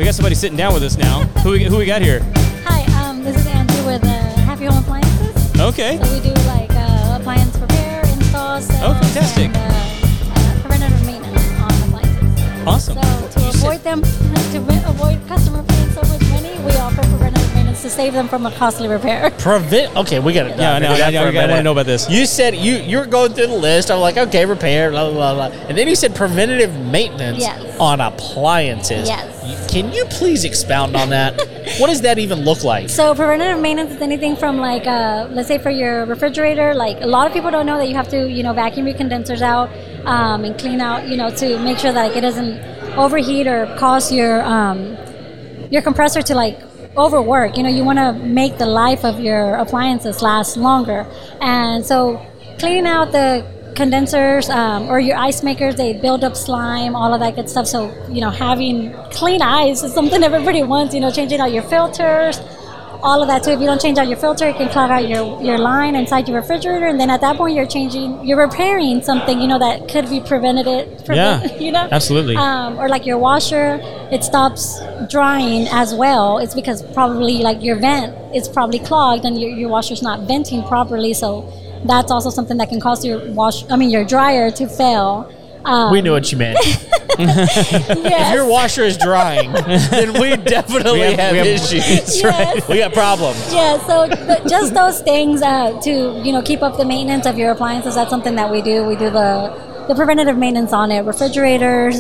We got somebody sitting down with us now. Who we got here? Hi, this is Andrew with Happy Home Appliances. Okay. So we do like appliance repair, install, sales, fantastic. and preventative maintenance on appliances. Awesome. So to avoid customer paying so much money, we offer preventative maintenance to save them from a costly repair. Okay, we got it. Yeah, I want to know about this. You said you were going through the list. I'm like, okay, repair, blah, blah, blah, blah. And then you said preventative maintenance Yes. on appliances. Yes. Can you please expound on that? What does that even look like? So preventative maintenance is anything from like, let's say for your refrigerator, like a lot of people don't know that you have to, vacuum your condensers out and clean out, to make sure that like, it doesn't overheat or cause your compressor to like overwork. You want to make the life of your appliances last longer. And so cleaning out the condensers or your ice makers, they build up slime, all of that good stuff. So, having clean ice is something everybody wants, changing out your filters, all of that too. If you don't change out your filter, it can clog out your line inside your refrigerator. And then at that point, you're repairing something, that could be prevented. Absolutely. Or like your washer, it stops drying as well. It's because probably like your vent is probably clogged and your washer's not venting properly. So that's also something that can cause your dryer to fail. We knew what you meant. Yes. If your washer is drying, then we definitely have issues. Yes. Right? We got problems. Yeah, so just those things to keep up the maintenance of your appliances. That's something that we do. We do the preventative maintenance on it. Refrigerators,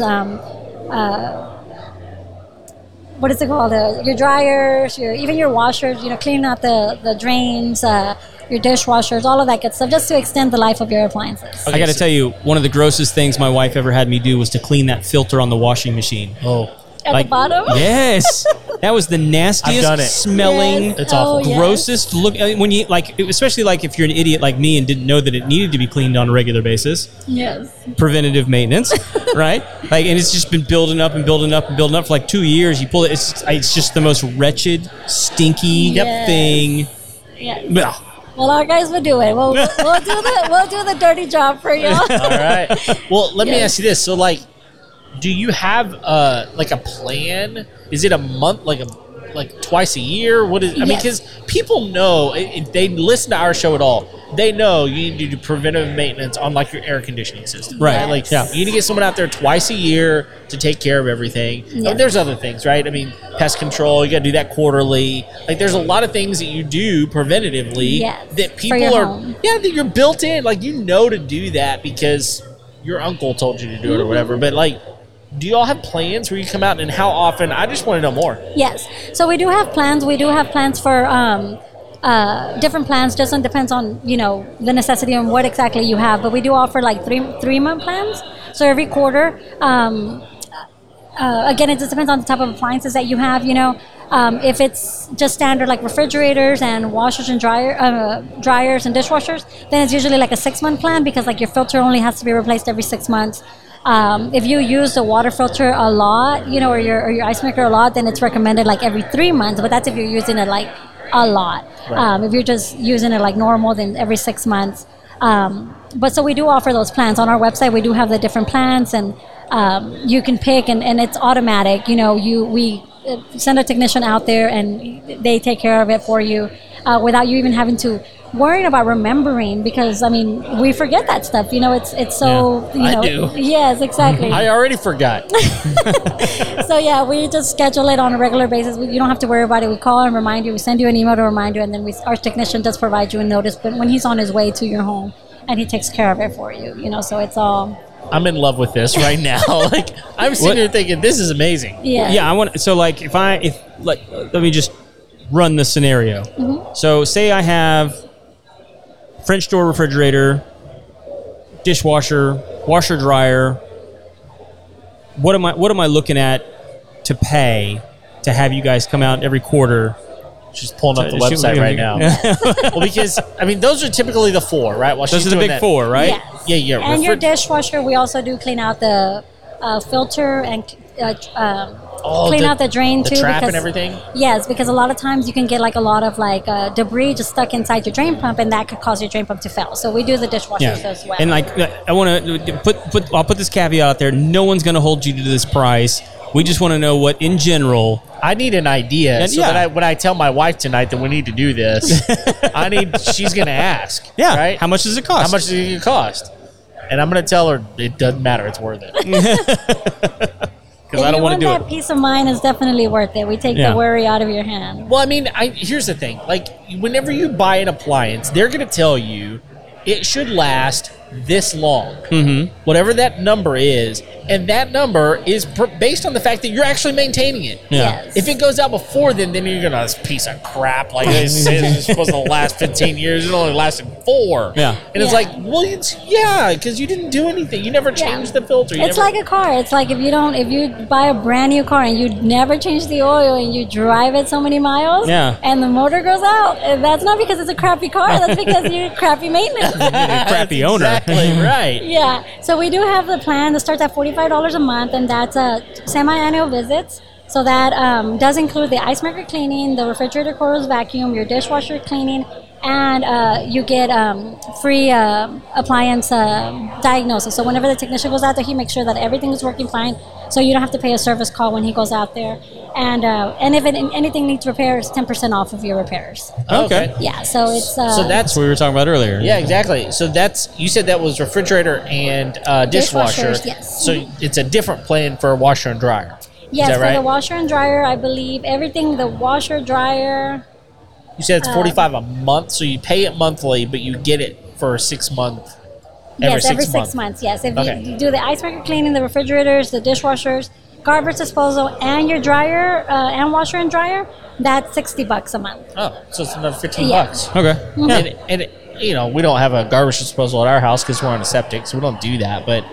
what is it called? Your dryers, even your washers. Cleaning out the drains. Your dishwashers, all of that good stuff, just to extend the life of your appliances. I got to tell you, one of the grossest things my wife ever had me do was to clean that filter on the washing machine. Oh. At the bottom? Yes. That was the nastiest I've done it. smelling, Yes. It's awful. Yes. grossest look. When you especially like if you're an idiot like me and didn't know that it needed to be cleaned on a regular basis. Yes. Preventative maintenance, right? And it's just been building up and building up and building up for like 2 years. You pull it, it's just the most wretched, stinky Yes. thing. Yeah. Ugh. Well, our guys will do it. We'll do the dirty job for you. All right. Well, let me Yes. ask you this. So, do you have like a plan? Is it a month, like twice a year? What is? I mean, because people know if they listen to our show at all, they know you need to do preventive maintenance on like your air conditioning system, Right. Like, Yeah. you need to get someone out there twice a year to take care of everything. I mean, there's other things, right? I mean, pest control, you got to do that quarterly. Like, there's a lot of things that you do preventatively that people that you're built in. Like, to do that because your uncle told you to do it or whatever. But do you all have plans where you come out and how often? I just want to know more. Yes. So we do have plans. We do have plans for different plans. Just depends on the necessity and what exactly you have. But we do offer like 3-month plans. So every quarter. Again, it just depends on the type of appliances that you have. If it's just standard like refrigerators and washers and dryers and dishwashers, then it's usually like a 6-month plan because like your filter only has to be replaced every 6 months. If you use the water filter a lot, or your ice maker a lot, then it's recommended like every 3 months. But that's if you're using it like a lot. Right. If you're just using it like normal, then every 6 months. But so we do offer those plans on our website. We do have the different plans, and you can pick, and it's automatic. We send a technician out there, and they take care of it for you without you even having to worrying about remembering, because we forget that stuff. It's so I do. Yes, exactly. I already forgot. So yeah, we just schedule it on a regular basis. You don't have to worry about it. We call and remind you. We send you an email to remind you, and then our technician does provide you a notice. But when he's on his way to your home, and he takes care of it for you. So it's all. I'm in love with this right now. I'm sitting here thinking this is amazing. Yeah. Yeah. I want. So let me just run the scenario. Mm-hmm. So say I have French door refrigerator, dishwasher, washer dryer. What am I looking at to pay to have you guys come out every quarter? She's pulling up the website right now. Well, because those are typically the 4, right? Well, those are the big 4, right? Yes. Yeah. And your dishwasher, we also do clean out the filter and clean out the drain too. The trap because, and everything? Yes, because a lot of times you can get like a lot of debris just stuck inside your drain pump, and that could cause your drain pump to fail. So we do the dishwashers as well. And I want to I'll put this caveat out there. No one's going to hold you to this price We just want to know what, in general. I need an idea so that when I tell my wife tonight that we need to do this, she's going to ask. Yeah. Right? How much does it cost? How much does it cost? And I'm going to tell her it doesn't matter. It's worth it. Because I don't want to do that peace of mind is definitely worth it. We take the worry out of your hand. Well, I mean, here's the thing. Like, whenever you buy an appliance, they're going to tell you it should last this long. Mm-hmm. Whatever that number is. And that number is based on the fact that you're actually maintaining it. Yeah. Yes. If it goes out before then you're going to, this piece of crap. Like, it says it's supposed to last 15 years. It only lasted 4. Yeah. And it's like, well, because you didn't do anything. You never changed the filter. It's like a car. It's like if you buy a brand new car and you never change the oil and you drive it so many miles and the motor goes out, that's not because it's a crappy car. That's because you're crappy maintenance. You're a crappy owner. Exactly right. Yeah. So we do have the plan that starts at $45 a month, and that's semi-annual visits. So that does include the ice maker cleaning, the refrigerator coils vacuum, your dishwasher cleaning, and you get free appliance diagnosis. So whenever the technician goes out there, he makes sure that everything is working fine, so you don't have to pay a service call when he goes out there. And if anything needs repair, it's 10% off of your repairs. Okay. Yeah, so it's... so that's what we were talking about earlier. Yeah, exactly. So you said that was refrigerator and dishwasher. Dishwashers, yes. So it's a different plan for a washer and dryer. Yes, is that right? For the washer and dryer, I believe everything, the washer, dryer... You said it's $45 a month, so you pay it monthly, but you get it for 6 months. Every 6 months, yes. If you do the ice maker cleaning, the refrigerators, the dishwashers, garbage disposal, and your dryer and washer and dryer, that's $60 a month. Oh, so it's another $15. Okay. Mm-hmm. And we don't have a garbage disposal at our house because we're on a septic, so we don't do that. But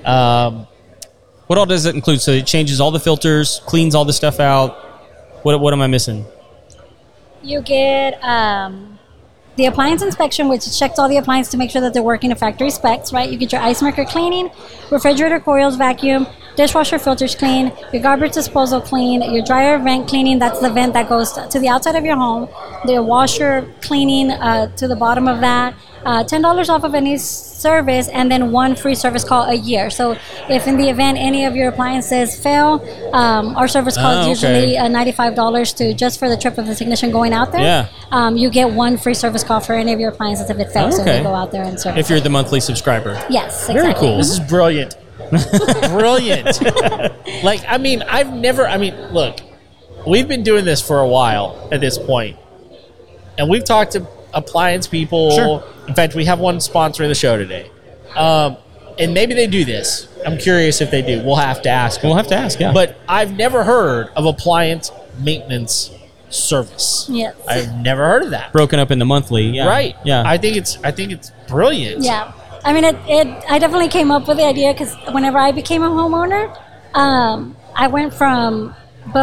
what all does it include? So it changes all the filters, cleans all the stuff out. What am I missing? You get the appliance inspection, which checks all the appliances to make sure that they're working to factory specs, right? You get your ice maker cleaning, refrigerator coils vacuum, dishwasher filters clean, your garbage disposal clean, your dryer vent cleaning, that's the vent that goes to the outside of your home, the washer cleaning to the bottom of that, $10 off of any service, and then 1 free service call a year. So if in the event any of your appliances fail, our service call is usually $95 just for the trip of the technician going out there. Yeah. You get 1 free service call for any of your appliances if it fails, so they go out there and service. If you're the monthly subscriber. Yes, exactly. Very cool. This is brilliant. Brilliant. Look, we've been doing this for a while at this point, and we've talked to appliance people. Sure. In fact, we have one sponsoring the show today. And maybe they do this. I'm curious if they do. We'll have to ask them. We'll have to ask, yeah. But I've never heard of appliance maintenance service. Yes. I've never heard of that. Broken up into monthly. Yeah. Right. Yeah. I think it's brilliant. Yeah. I mean, I definitely came up with the idea because whenever I became a homeowner, I went from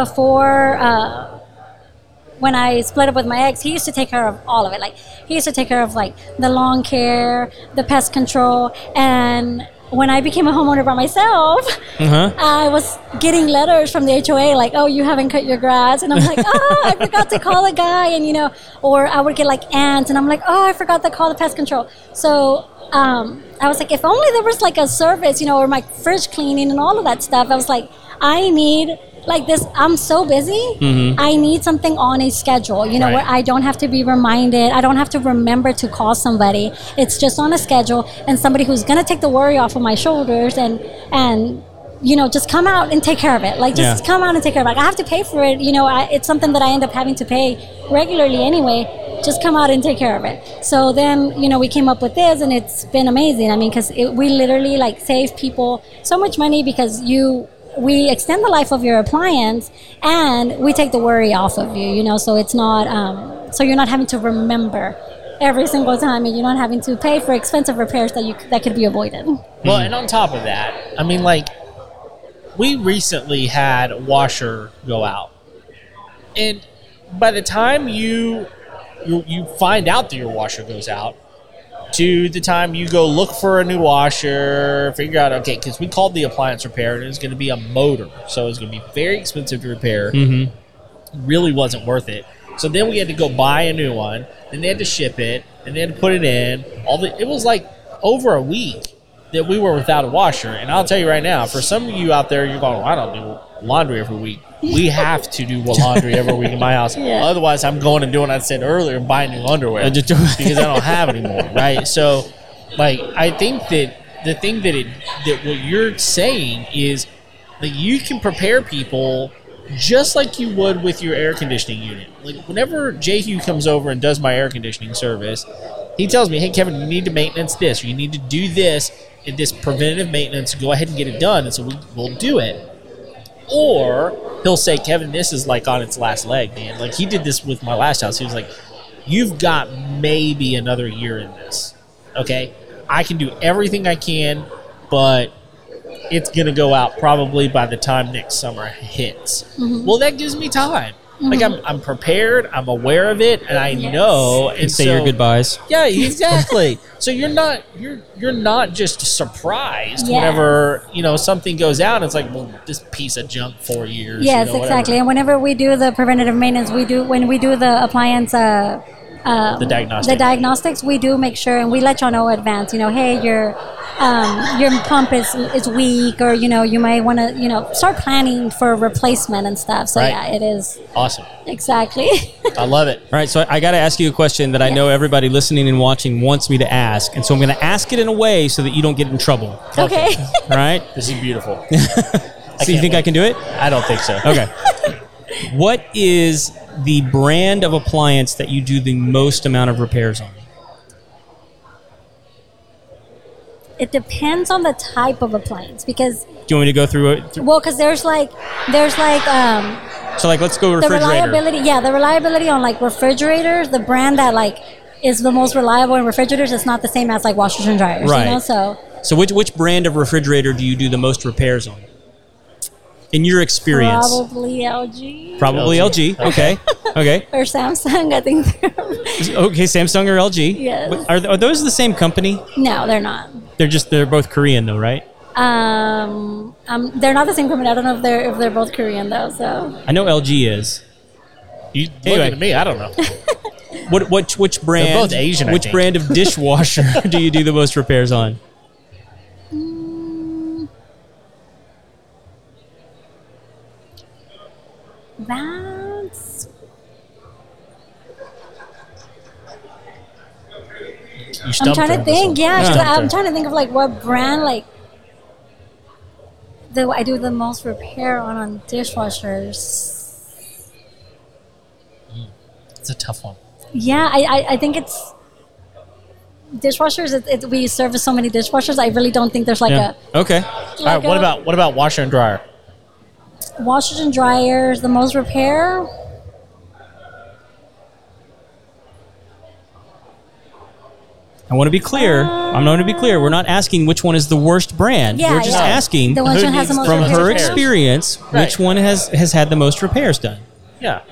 before when I split up with my ex, he used to take care of all of it. Like, he used to take care of, like, the lawn care, the pest control, and when I became a homeowner by myself, I was getting letters from the HOA like, oh, you haven't cut your grass. And I'm like, oh, I forgot to call a guy. And, or I would get, like, ants, and I'm like, oh, I forgot to call the pest control. So I was like, if only there was, like, a service, or my fridge cleaning and all of that stuff. I was like, I need... like this, I'm so busy. I need something on a schedule, where I don't have to be reminded. I don't have to remember to call somebody. It's just on a schedule, and somebody who's going to take the worry off of my shoulders and just come out and take care of it. Like, just come out and take care of it. Like, I have to pay for it. It's something that I end up having to pay regularly anyway. Just come out and take care of it. So then, we came up with this, and it's been amazing. I mean, because we literally, like, save people so much money because we extend the life of your appliance, and we take the worry off of you, so it's not, so you're not having to remember every single time, and you're not having to pay for expensive repairs that could be avoided. Well, and on top of that, I mean, like, we recently had a washer go out, and by the time you find out that your washer goes out, to the time you go look for a new washer, figure out, okay, because we called the appliance repair, and it was going to be a motor, so it was going to be very expensive to repair. It really wasn't worth it. So then we had to go buy a new one, then they had to ship it, and they had to put it in. It was like over a week. that we were without a washer. And I'll tell you right now, for some of you out there, you're going, well, I don't do laundry every week. We have to do laundry every week in my house. Yeah. Otherwise, I'm going and doing what I said earlier and buying new underwear because I don't have any more, right? So, like, I think that the thing that what you're saying is that you can prepare people just like you would with your air conditioning unit. Like, whenever Jehu comes over and does my air conditioning service, he tells me, hey, Kevin, you need to maintenance this, or you need to do this, and this preventative maintenance, go ahead and get it done, and so we'll do it. Or he'll say, Kevin, this is like on its last leg, man. Like, he did this with my last house. He was like, you've got maybe another year in this, okay? I can do everything I can, but it's going to go out probably by the time next summer hits. Mm-hmm. Well, that gives me time. Mm-hmm. Like, I'm prepared, I'm aware of it, and I know. And say your goodbyes. Yeah, exactly. So you're not just surprised whenever, something goes out and it's like, well, this piece of junk 4 years. Yes, exactly. And whenever we do the preventative maintenance, when we do the appliance the diagnostics, we do make sure, and we let y'all know in advance, hey, your pump is weak, or you might want to start planning for replacement and stuff. So yeah, it is awesome. Exactly. I love it. All right, so I got to ask you a question that I know everybody listening and watching wants me to ask, and so I'm going to ask it in a way so that you don't get in trouble. Okay. All right. This is beautiful. So you think I can do it? I don't think so. Okay. What is the brand of appliance that you do the most amount of repairs on? It depends on the type of appliance, because. Do you want me to go through it? Well, because there's like. So like, let's go refrigerator. The reliability on like refrigerators, the brand that like is the most reliable in refrigerators is not the same as like washers and dryers. Right. So which brand of refrigerator do you do the most repairs on? In your experience? Probably LG. Probably LG. Okay. Okay. Or Samsung, I think. Okay, Samsung or LG. Yes. Are those the same company? No, they're not. They're both Korean though, right? They're not the same company. I don't know if they're both Korean though. So I know LG is. You looking at me? I don't know. Which brand? They're both Asian. Which brand of dishwasher do you do the most repairs on? That's. I'm trying to think. I'm trying to think of like what brand like. I do the most repair on dishwashers. It's a tough one. Yeah, I think it's dishwashers. We service so many dishwashers. I really don't think there's like a. Okay. All right. What about washer and dryer? Washers and dryers, the most repair. I want to be clear. I'm going to be clear. We're not asking which one is the worst brand. We're just asking the one that has the most from her repairs. experience, which one has had the most repairs done. Yeah.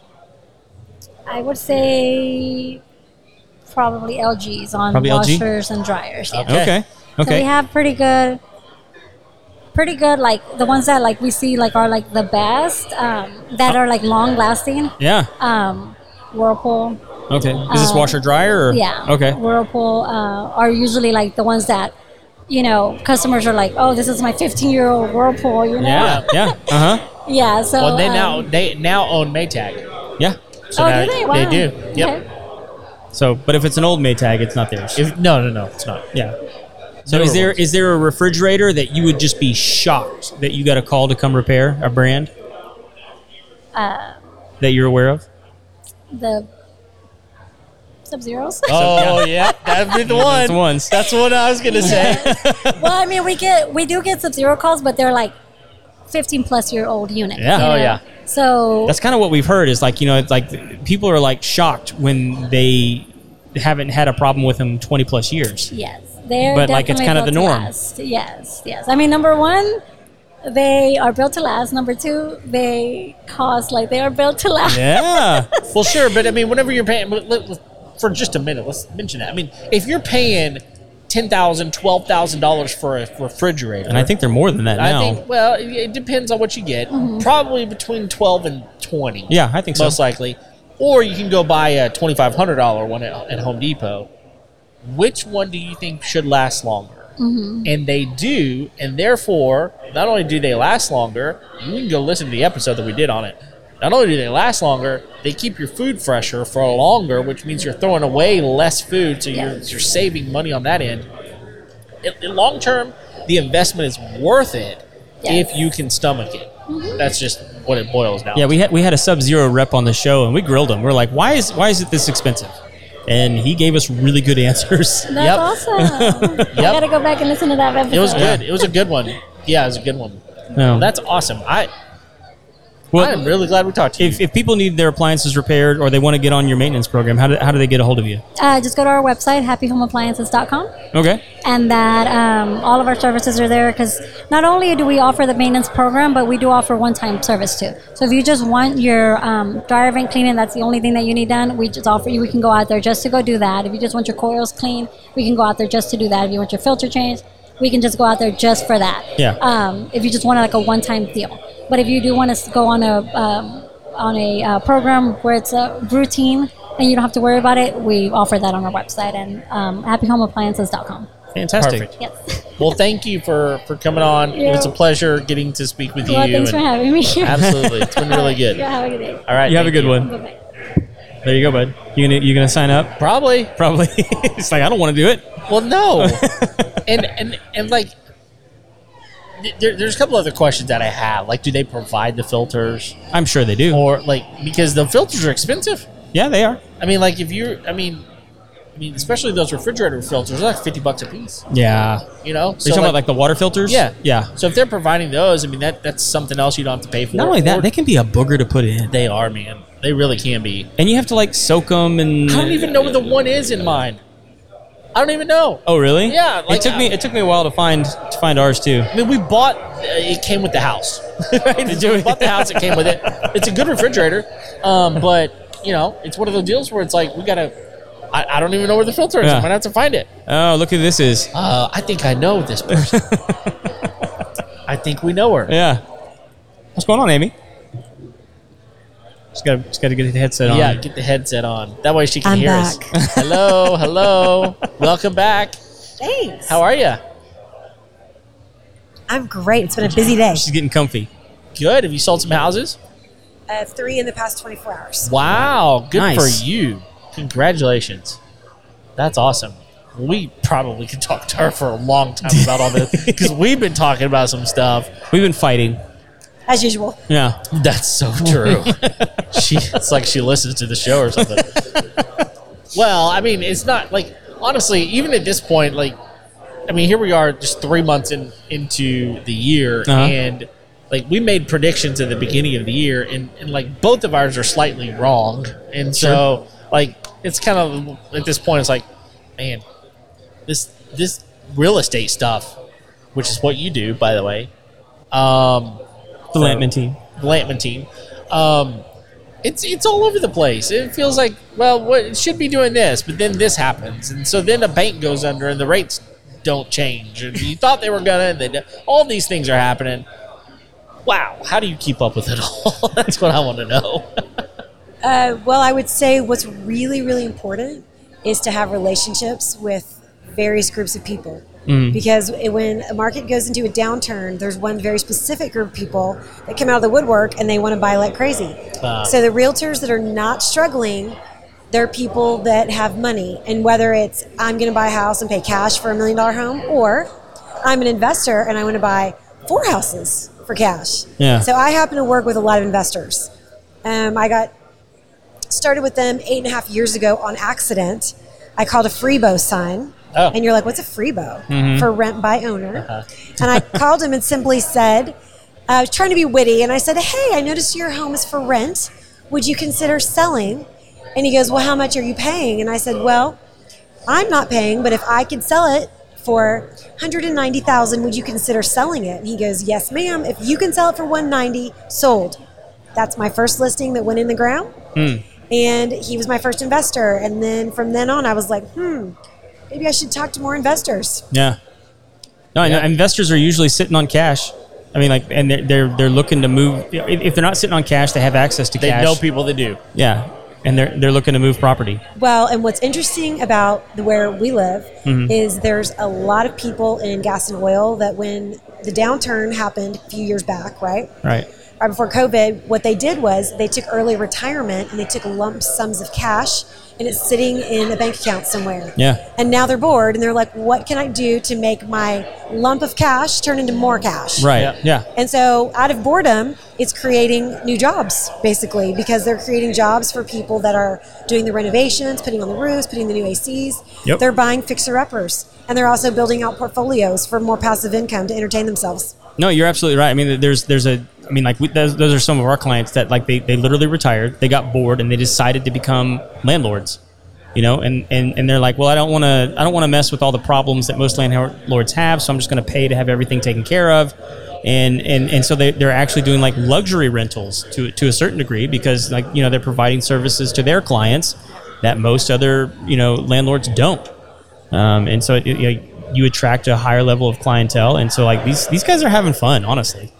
I would say probably LG's on washers and dryers. Yeah. Okay. So we have pretty good, like the ones that like we see like are like the best, that are like long lasting. Yeah. Whirlpool. Okay. Is this washer dryer or? Yeah. Okay. Whirlpool are usually like the ones that, customers are like, oh, this is my 15-year-old Whirlpool, Yeah. Yeah. Yeah. So. Well, they now own Maytag. Yeah. So do they? Wow. They do. Yep. Okay. So, but if it's an old Maytag, it's not theirs. No, it's not. Yeah. So is there a refrigerator that you would just be shocked that you got a call to come repair, a brand that you're aware of? The Sub-Zeros. Oh yeah, that'd be the one. That's the ones. That's what I was gonna say. Well, I mean, we do get Sub-Zero calls, but they're like 15-plus-year-old units. Yeah. Oh yeah. So that's kind of what we've heard. Is like it's like people are like shocked when they haven't had a problem with them 20+ years. Yes. But like it's kind of the norm. Yes. I mean, number one, they are built to last. Number two, they cost like they are built to last. Yeah. Well, sure, but I mean, whenever you're paying, for just a minute, let's mention that. I mean, if you're paying $10,000, $12,000 for a refrigerator, and I think they're more than that now. I think, well, it depends on what you get. Mm-hmm. Probably between 12 and 20. Yeah, I think so. Most likely. Or you can go buy a $2,500 one at Home Depot. Which one do you think should last longer? And they do, and therefore, not only do they last longer, you can go listen to the episode that we did on it. Not only do they last longer, they keep your food fresher for longer, which means you're throwing away less food, so you're saving money on that end. In long term, the investment is worth it if you can stomach it. That's just what it boils down to. Yeah, we had a Sub-Zero rep on the show, and we grilled him. We're like, why is it this expensive? And he gave us really good answers. That's awesome. I got to go back and listen to that episode. It was good. It was a good one. Yeah, it was a good one. No. That's awesome. I'm really glad we talked to you. If people need their appliances repaired or they want to get on your maintenance program, how do they get a hold of you? Just go to our website, happyhomeappliances.com. Okay. And that all of our services are there because not only do we offer the maintenance program, but we do offer one-time service too. So if you just want your dryer vent cleaning, that's the only thing that you need done, we just offer you, we can go out there just to go do that. If you just want your coils clean, we can go out there just to do that. If you want your filter changed, we can just go out there just for that. Yeah. If you just want like a one-time deal. But if you do want to go on a program where it's a routine and you don't have to worry about it, we offer that on our website and happyhomeappliances.com. Fantastic. Perfect. Yes. Well, thank you for coming on. Yeah. It's a pleasure getting to speak with you. Thanks for having me. Absolutely. It's been really good. Yeah, have a good day. All right. You have a good one. Bye-bye. There you go, bud. You gonna sign up? Probably. It's like, I don't want to do it. Well, no. and like, there's a couple other questions that I have. Like, do they provide the filters? I'm sure they do. Or like, because the filters are expensive. Yeah, they are. I mean, like I mean, especially those refrigerator filters, they're like $50 a piece. Yeah. You know? Are you talking about like the water filters? Yeah. Yeah. So if they're providing those, I mean, that's something else you don't have to pay for. Not only that, they can be a booger to put in. They are, man. They really can be. And you have to like soak them and... I don't even know what the one is in mine. I don't even know. Oh, really? Yeah. Like, it took me a while to find ours too. I mean, we bought it came with the house. Right? We bought the house. It came with it. It's a good refrigerator, but you know, it's one of those deals where it's like we gotta. I don't even know where the filter is. Yeah. I'm gonna have to find it. Oh, look who this is. I think I know this person. I think we know her. Yeah. What's going on, Amy? Just got to get the headset on. Yeah, get the headset on. That way she can I'm hear back. us. Hello. Welcome back. Thanks. How are you? I'm great. It's been a busy day. She's getting comfy. Good. Have you sold some houses? 3 in the past 24 hours. Wow. Good Nice. for you. Congratulations. That's awesome. We probably could talk to her for a long time about all this because we've been talking about some stuff. We've been fighting. As usual. Yeah. That's so true. It's like she listens to the show or something. Well, I mean, it's not like, honestly, even at this point, like, I mean, here we are just 3 months into the year, and like we made predictions at the beginning of the year, and like both of ours are slightly wrong. And so, like, it's kind of at this point, it's like, man, this real estate stuff, which is what you do, by the way. The Lampman team. The Lampman team. It's all over the place. It feels like, well, it should be doing this, but then this happens, and so then a bank goes under, and the rates don't change, and you thought they were gonna, and all these things are happening. Wow, how do you keep up with it all? That's what I want to know. Well, I would say what's really, really important is to have relationships with various groups of people. Because when a market goes into a downturn, there's one very specific group of people that come out of the woodwork and they want to buy like crazy. So the realtors that are not struggling, they're people that have money. And whether it's I'm going to buy a house and pay cash for $1 million home, or I'm an investor and I want to buy 4 houses for cash. Yeah. So I happen to work with a lot of investors. I got started with them 8.5 years ago on accident. I called a Freebo sign. Oh. And you're like, what's a Freebo? For rent by owner. And I called him and simply said, I was trying to be witty, and I said, hey, I noticed your home is for rent. Would you consider selling? And he goes, well, how much are you paying? And I said, well, I'm not paying, but if I could sell it for $190,000, would you consider selling it? And he goes, yes, ma'am. If you can sell it for $190,000, sold. That's my first listing that went in the ground. And he was my first investor. And then from then on, I was like, maybe I should talk to more investors. Yeah. No, I know investors are usually sitting on cash. I mean, like, and they're looking to move. If they're not sitting on cash, they have access to They cash. know people that do. Yeah. and they're looking to move property. Well, and what's interesting about where we live is there's a lot of people in gas and oil that when the downturn happened a few years back, right before COVID, what they did was they took early retirement and they took lump sums of cash, and it's sitting in a bank account somewhere. Yeah. And now they're bored and they're like, what can I do to make my lump of cash turn into more cash? Right. Yeah. And so out of boredom, it's creating new jobs, basically, because they're creating jobs for people that are doing the renovations, putting on the roofs, putting the new ACs. Yep. They're buying fixer-uppers. And they're also building out portfolios for more passive income to entertain themselves. No, you're absolutely right. I mean, those are some of our clients that like they literally retired, they got bored, and they decided to become landlords. And they're like, well, I don't want to mess with all the problems that most landlords have, so I'm just going to pay to have everything taken care of. And so they're actually doing like luxury rentals to a certain degree, because they're providing services to their clients that most other landlords don't. And so you attract a higher level of clientele, and so like these guys are having fun, honestly.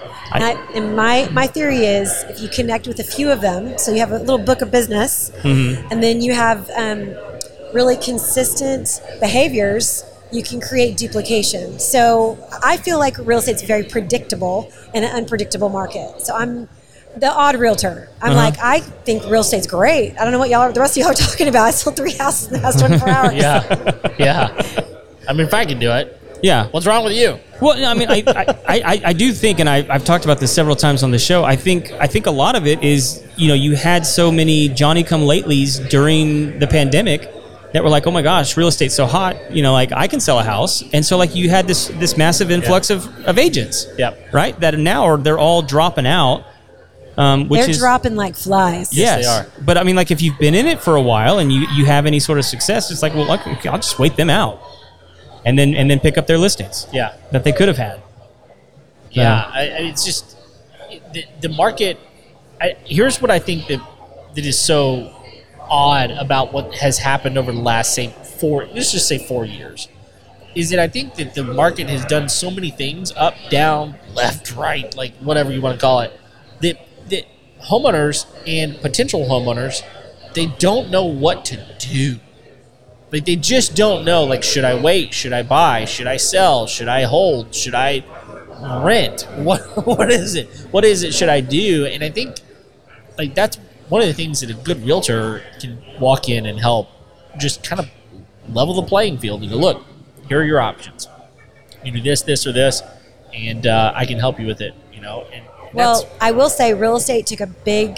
And my theory is if you connect with a few of them, so you have a little book of business, and then you have really consistent behaviors, you can create duplication. So I feel like real estate's very predictable in an unpredictable market. So I'm the odd realtor. I'm like, I think real estate's great. I don't know what the rest of y'all are talking about. I sold 3 houses in the past 24 hours. Yeah. I mean, if I can do it. Yeah. What's wrong with you? Well, I mean, I do think, and I've talked about this several times on the show, I think a lot of it is, you had so many Johnny-come-latelys during the pandemic that were like, oh my gosh, real estate's so hot, like I can sell a house. And so like you had this massive influx of agents, right? That now they're all dropping out. They're dropping like flies. Yes, they are. But I mean, like if you've been in it for a while and you have any sort of success, it's like, well, okay, I'll just wait them out. And then pick up their listings. Yeah. That they could have had. Yeah. It's just the market. Here's what I think that is so odd about what has happened over the last, let's just say 4 years, is that I think that the market has done so many things, up, down, left, right, like whatever you want to call it, that homeowners and potential homeowners, they don't know what to do. Like they just don't know, like, should I wait? Should I buy? Should I sell? Should I hold? Should I rent? What is it? What is it should I do? And I think like that's one of the things that a good realtor can walk in and help just kind of level the playing field and go, look, here are your options. You do this, or this, and I can help you with it, And well, I will say real estate took a big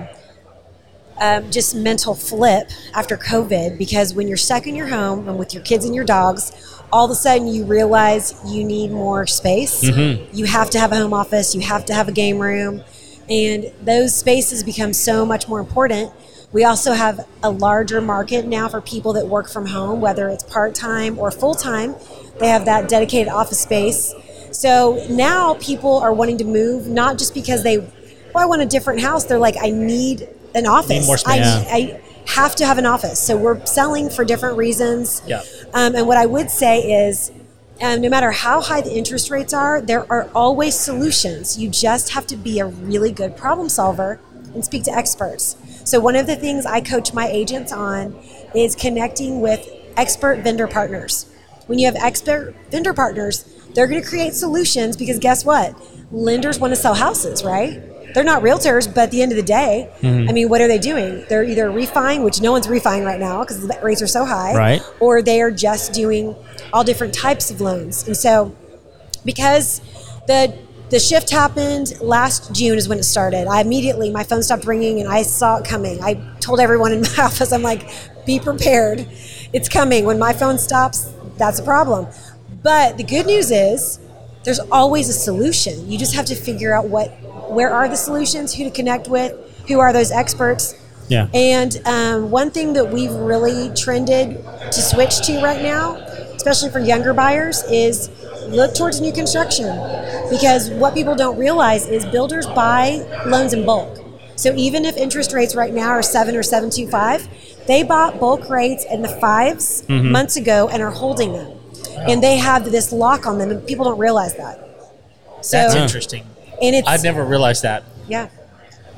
just mental flip after COVID, because when you're stuck in your home and with your kids and your dogs, all of a sudden you realize you need more space. You have to have a home office, you have to have a game room, and those spaces become so much more important. We also have a larger market now for people that work from home, whether it's part-time or full-time. They have that dedicated office space. So now people are wanting to move, not just because I want a different house. They're like, I need an office. Need more space. I have to have an office. So we're selling for different reasons. Yeah. And what I would say is, no matter how high the interest rates are, there are always solutions. You just have to be a really good problem solver and speak to experts. So one of the things I coach my agents on is connecting with expert vendor partners. When you have expert vendor partners, they're going to create solutions, because guess what? Lenders want to sell houses, right? They're not realtors, but at the end of the day, I mean, what are they doing? They're either refining, which no one's refining right now because the rates are so high, right? Or they are just doing all different types of loans. And so because the shift happened last June is when it started, my phone stopped ringing and I saw it coming. I told everyone in my office, I'm like, be prepared. It's coming. When my phone stops, that's a problem. But the good news is there's always a solution. You just have to figure out where are the solutions, who to connect with, who are those experts. Yeah. And one thing that we've really trended to switch to right now, especially for younger buyers, is look towards new construction. Because what people don't realize is builders buy loans in bulk. So even if interest rates right now are 7 or 7.25, they bought bulk rates in the 5s months ago and are holding them. And they have this lock on them, and people don't realize that. So, that's interesting. And I've never realized that. Yeah.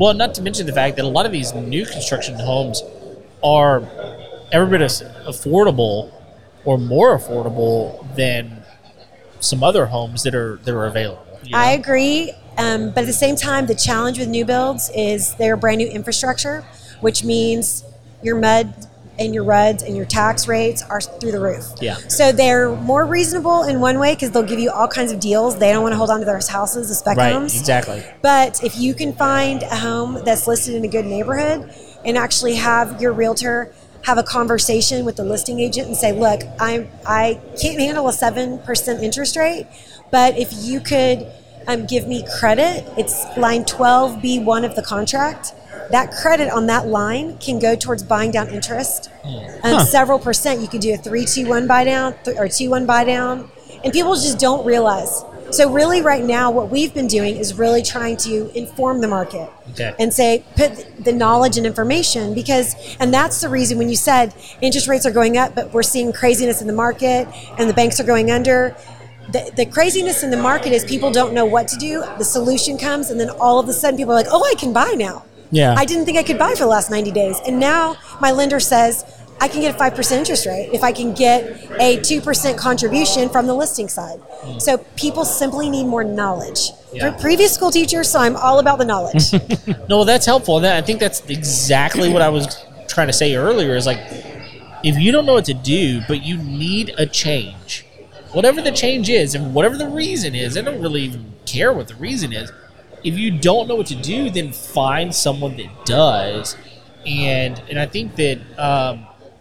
Well, not to mention the fact that a lot of these new construction homes are every bit as affordable or more affordable than some other homes that are available. I agree. But at the same time, the challenge with new builds is they're brand new infrastructure, which means your mud and your RUDs and your tax rates are through the roof. Yeah. So they're more reasonable in one way because they'll give you all kinds of deals. They don't want to hold on to their houses, the spec homes. Exactly. But if you can find a home that's listed in a good neighborhood and actually have your realtor have a conversation with the listing agent and say, look, I can't handle a 7% interest rate, but if you could give me credit, it's line 12B1 of the contract. That credit on that line can go towards buying down interest. Several percent. You can do a 3-2-1 buy down or 2-1 buy down. And people just don't realize. So really right now what we've been doing is really trying to inform the market and say, put the knowledge and information and that's the reason when you said interest rates are going up, but we're seeing craziness in the market and the banks are going under. The craziness in the market is people don't know what to do. The solution comes and then all of a sudden people are like, oh, I can buy now. Yeah. I didn't think I could buy for the last 90 days. And now my lender says I can get a 5% interest rate if I can get a 2% contribution from the listing side. So people simply need more knowledge. Yeah. Previous school teacher, so I'm all about the knowledge. No, that's helpful. And I think that's exactly what I was trying to say earlier is like, if you don't know what to do, but you need a change, whatever the change is and whatever the reason is, I don't really even care what the reason is. If you don't know what to do, then find someone that does. And I think that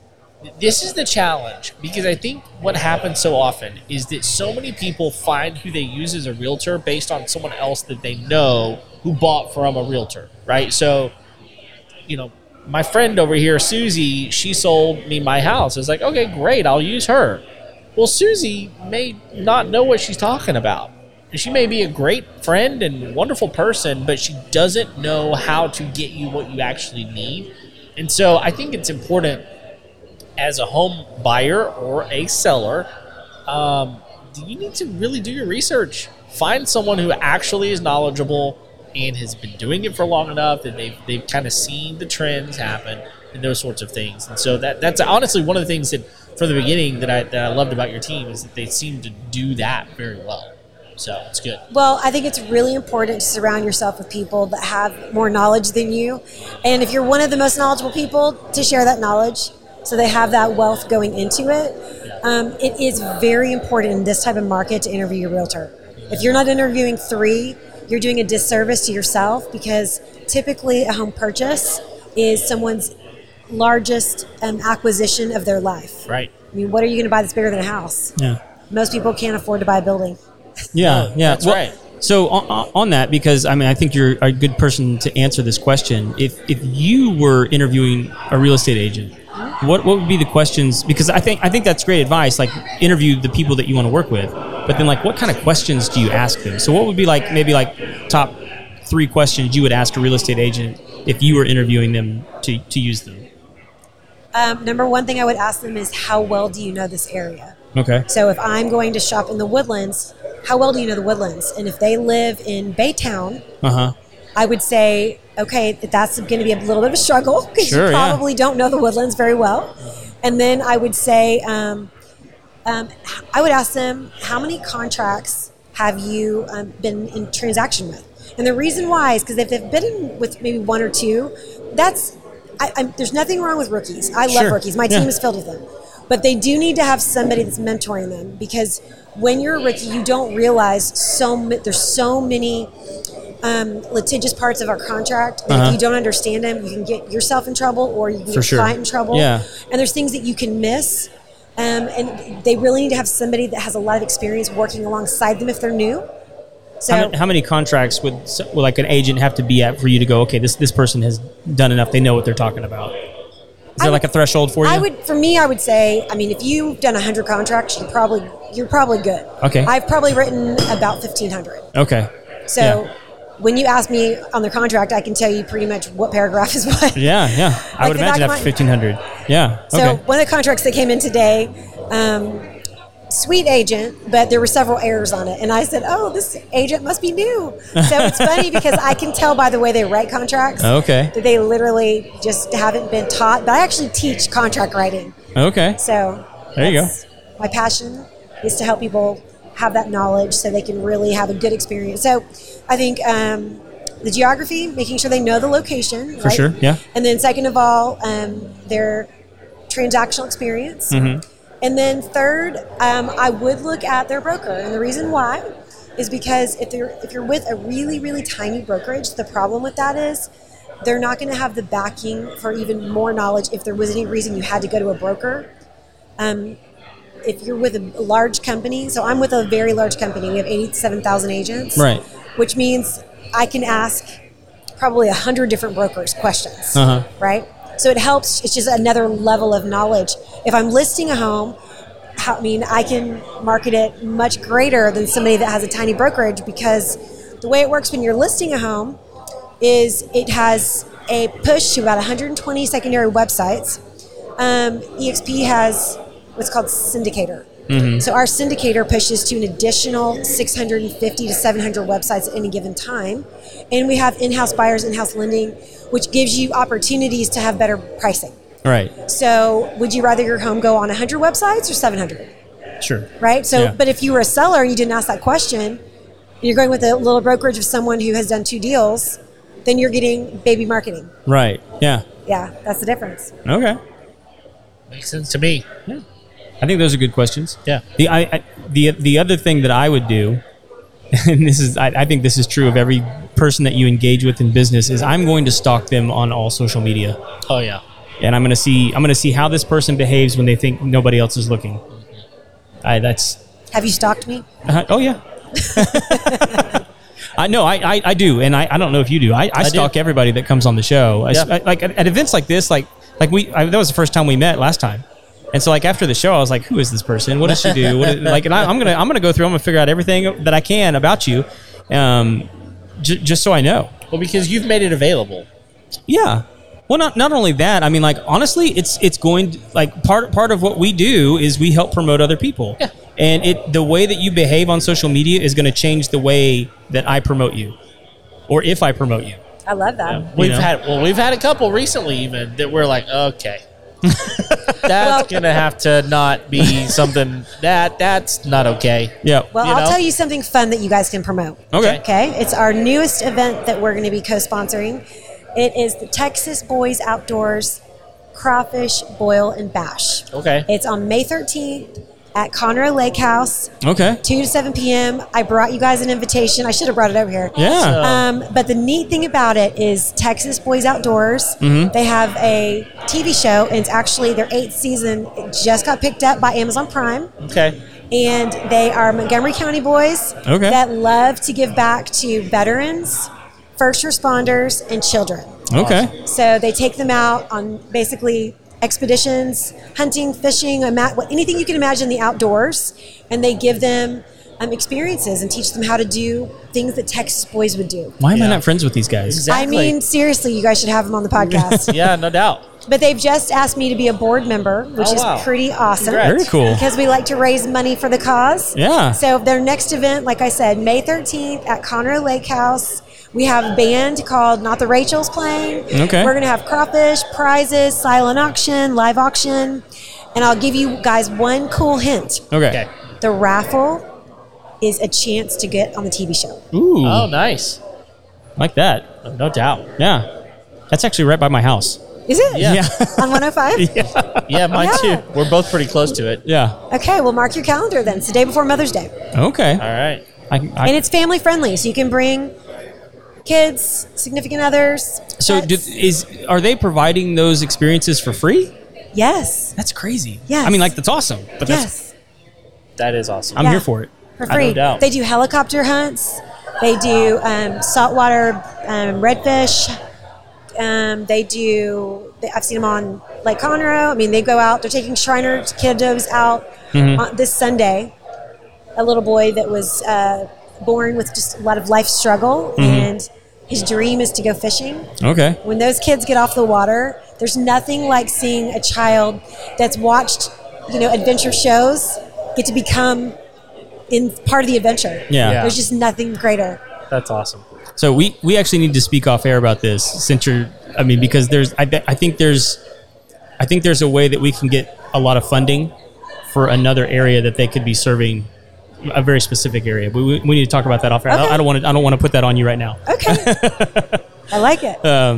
this is the challenge, because I think what happens so often is that so many people find who they use as a realtor based on someone else that they know who bought from a realtor, right? So, my friend over here, Susie, she sold me my house. It's like, okay, great, I'll use her. Well, Susie may not know what she's talking about. She may be a great friend and wonderful person, but she doesn't know how to get you what you actually need. And so I think it's important as a home buyer or a seller, you need to really do your research. Find someone who actually is knowledgeable and has been doing it for long enough that they've kind of seen the trends happen and those sorts of things. And so that's honestly one of the things that from the beginning that I loved about your team is that they seem to do that very well. So it's good. Well, I think it's really important to surround yourself with people that have more knowledge than you. And if you're one of the most knowledgeable people, to share that knowledge so they have that wealth going into it. It is very important in this type of market to interview your realtor. If you're not interviewing 3, you're doing a disservice to yourself, because typically a home purchase is someone's largest acquisition of their life. Right. I mean, what are you going to buy that's bigger than a house? Yeah. Most people can't afford to buy a building. Yeah, That's right. So on that, because I think you're a good person to answer this question. If you were interviewing a real estate agent, what would be the questions? Because I think that's great advice. Like, interview the people that you want to work with, but then like, what kind of questions do you ask them? So what would be like maybe like top 3 questions you would ask a real estate agent if you were interviewing them to use them? Number one thing I would ask them is, how well do you know this area? Okay. So if I'm going to shop in the Woodlands, how well do you know the Woodlands? And if they live in Baytown, I would say, okay, that's going to be a little bit of a struggle because you probably don't know the Woodlands very well. And then I would say, I would ask them, how many contracts have you been in transaction with? And the reason why is because if they've been in with maybe 1 or 2, there's nothing wrong with rookies. I love rookies. My team is filled with them. But they do need to have somebody that's mentoring them, because when you're a rookie, you don't realize there's so many litigious parts of our contract that if you don't understand them, you can get yourself in trouble or you can get your client in trouble. Yeah. And there's things that you can miss. And they really need to have somebody that has a lot of experience working alongside them if they're new. So how many contracts would like an agent have to be at for you to go, okay, this person has done enough, they know what they're talking about? Is there like a threshold for you? I would say, if you've done 100 contracts, you're probably good. Okay. I've probably written about 1,500. Okay. So when you ask me on the contract, I can tell you pretty much what paragraph is what. Yeah. I would imagine after 1,500. Yeah. So one of the contracts that came in today, sweet agent, but there were several errors on it. And I said, oh, this agent must be new. So it's funny because I can tell by the way they write contracts that they literally just haven't been taught. But I actually teach contract writing. Okay. So there you go. My passion is to help people have that knowledge so they can really have a good experience. So I think the geography, making sure they know the location. For sure, yeah. And then second of all, their transactional experience. Mm-hmm. And then third, I would look at their broker. And the reason why is because if you're with a really, really tiny brokerage, the problem with that is they're not going to have the backing for even more knowledge if there was any reason you had to go to a broker. If you're with a large company, so I'm with a very large company. We have 87,000 agents. Right. Which means I can ask probably 100 different brokers questions, right? So it helps. It's just another level of knowledge. If I'm listing a home, I can market it much greater than somebody that has a tiny brokerage, because the way it works when you're listing a home is it has a push to about 120 secondary websites. EXP has what's called syndicator. Mm-hmm. So our syndicator pushes to an additional 650 to 700 websites at any given time. And we have in-house buyers, in-house lending, which gives you opportunities to have better pricing. Right. So would you rather your home go on 100 websites or 700? Sure. Right? So, But if you were a seller and you didn't ask that question, you're going with a little brokerage of someone who has done 2 deals, then you're getting baby marketing. Right. Yeah. Yeah, that's the difference. Okay. Makes sense to me. Yeah. I think those are good questions. Yeah. The other thing that I would do, and this is I think this is true of every person that you engage with in business, is I'm going to stalk them on all social media. Oh yeah. And I'm going to see how this person behaves when they think nobody else is looking. Have you stalked me? Oh yeah. I know I do, and I don't know if you do. I stalk everybody that comes on the show. Like at events like this, that was the first time we met last time. And so, like, after the show, I was like, "Who is this person? What does she do?" And I'm gonna go through. I'm gonna figure out everything that I can about you, just so I know. Well, because you've made it available. Yeah. Well, not only that. I mean, like, honestly, it's going to, like, part of what we do is we help promote other people. Yeah. And the way that you behave on social media is going to change the way that I promote you, or if I promote you. I love that. Yeah. We've had a couple recently even that we're like, okay. That's gonna have to not be something that's not okay. Yeah. Well, I'll tell you something fun that you guys can promote. Okay. It's our newest event that we're going to be co-sponsoring. It is the Texas Boys Outdoors Crawfish Boil and Bash. Okay. It's on May 13th at Conroe Lake House. Okay. 2 to 7 p.m. I brought you guys an invitation. I should have brought it over here. Yeah. But the neat thing about it is Texas Boys Outdoors. Mm-hmm. They have a TV show, and it's actually their 8th season. It just got picked up by Amazon Prime. Okay. And they are Montgomery County boys that love to give back to veterans, first responders, and children. Okay. So they take them out on basically expeditions, hunting, fishing, anything you can imagine in the outdoors, and they give them experiences and teach them how to do things that Texas boys would do. Why am I not friends with these guys? Exactly. I mean, seriously, you guys should have them on the podcast. Yeah, no doubt. But they've just asked me to be a board member, which is pretty awesome. Congrats. Very cool. Because we like to raise money for the cause. Yeah. So their next event, like I said, May 13th at Conroe Lake House. We have a band called Not the Rachels playing. Okay. We're going to have crawfish, prizes, silent auction, live auction. And I'll give you guys one cool hint. Okay. The raffle is a chance to get on the TV show. Ooh. Oh, nice. Like that. No doubt. Yeah. That's actually right by my house. Is it? Yeah. On 105? Yeah, mine too. We're both pretty close to it. Yeah. Okay, well, mark your calendar then. It's the day before Mother's Day. Okay. All right. And it's family friendly, so you can bring kids, significant others. So are they providing those experiences for free? Yes. That's crazy. Yes. I mean, like, that's awesome. But That is awesome. I'm here for it. For free. No doubt. They do helicopter hunts. They do saltwater redfish. I've seen them on Lake Conroe. I mean, they go out. They're taking Shriner kiddos out on this Sunday. A little boy that was born with just a lot of life struggle, and his dream is to go fishing. Okay. When those kids get off the water, there's nothing like seeing a child that's watched, adventure shows get to become in part of the adventure. Yeah. There's just nothing greater. That's awesome. So we actually need to speak off air about this since because I think there's a way that we can get a lot of funding for another area that they could be serving, a very specific area. But we need to talk about that off air. Okay. I don't want to put that on you right now. Okay. I like it.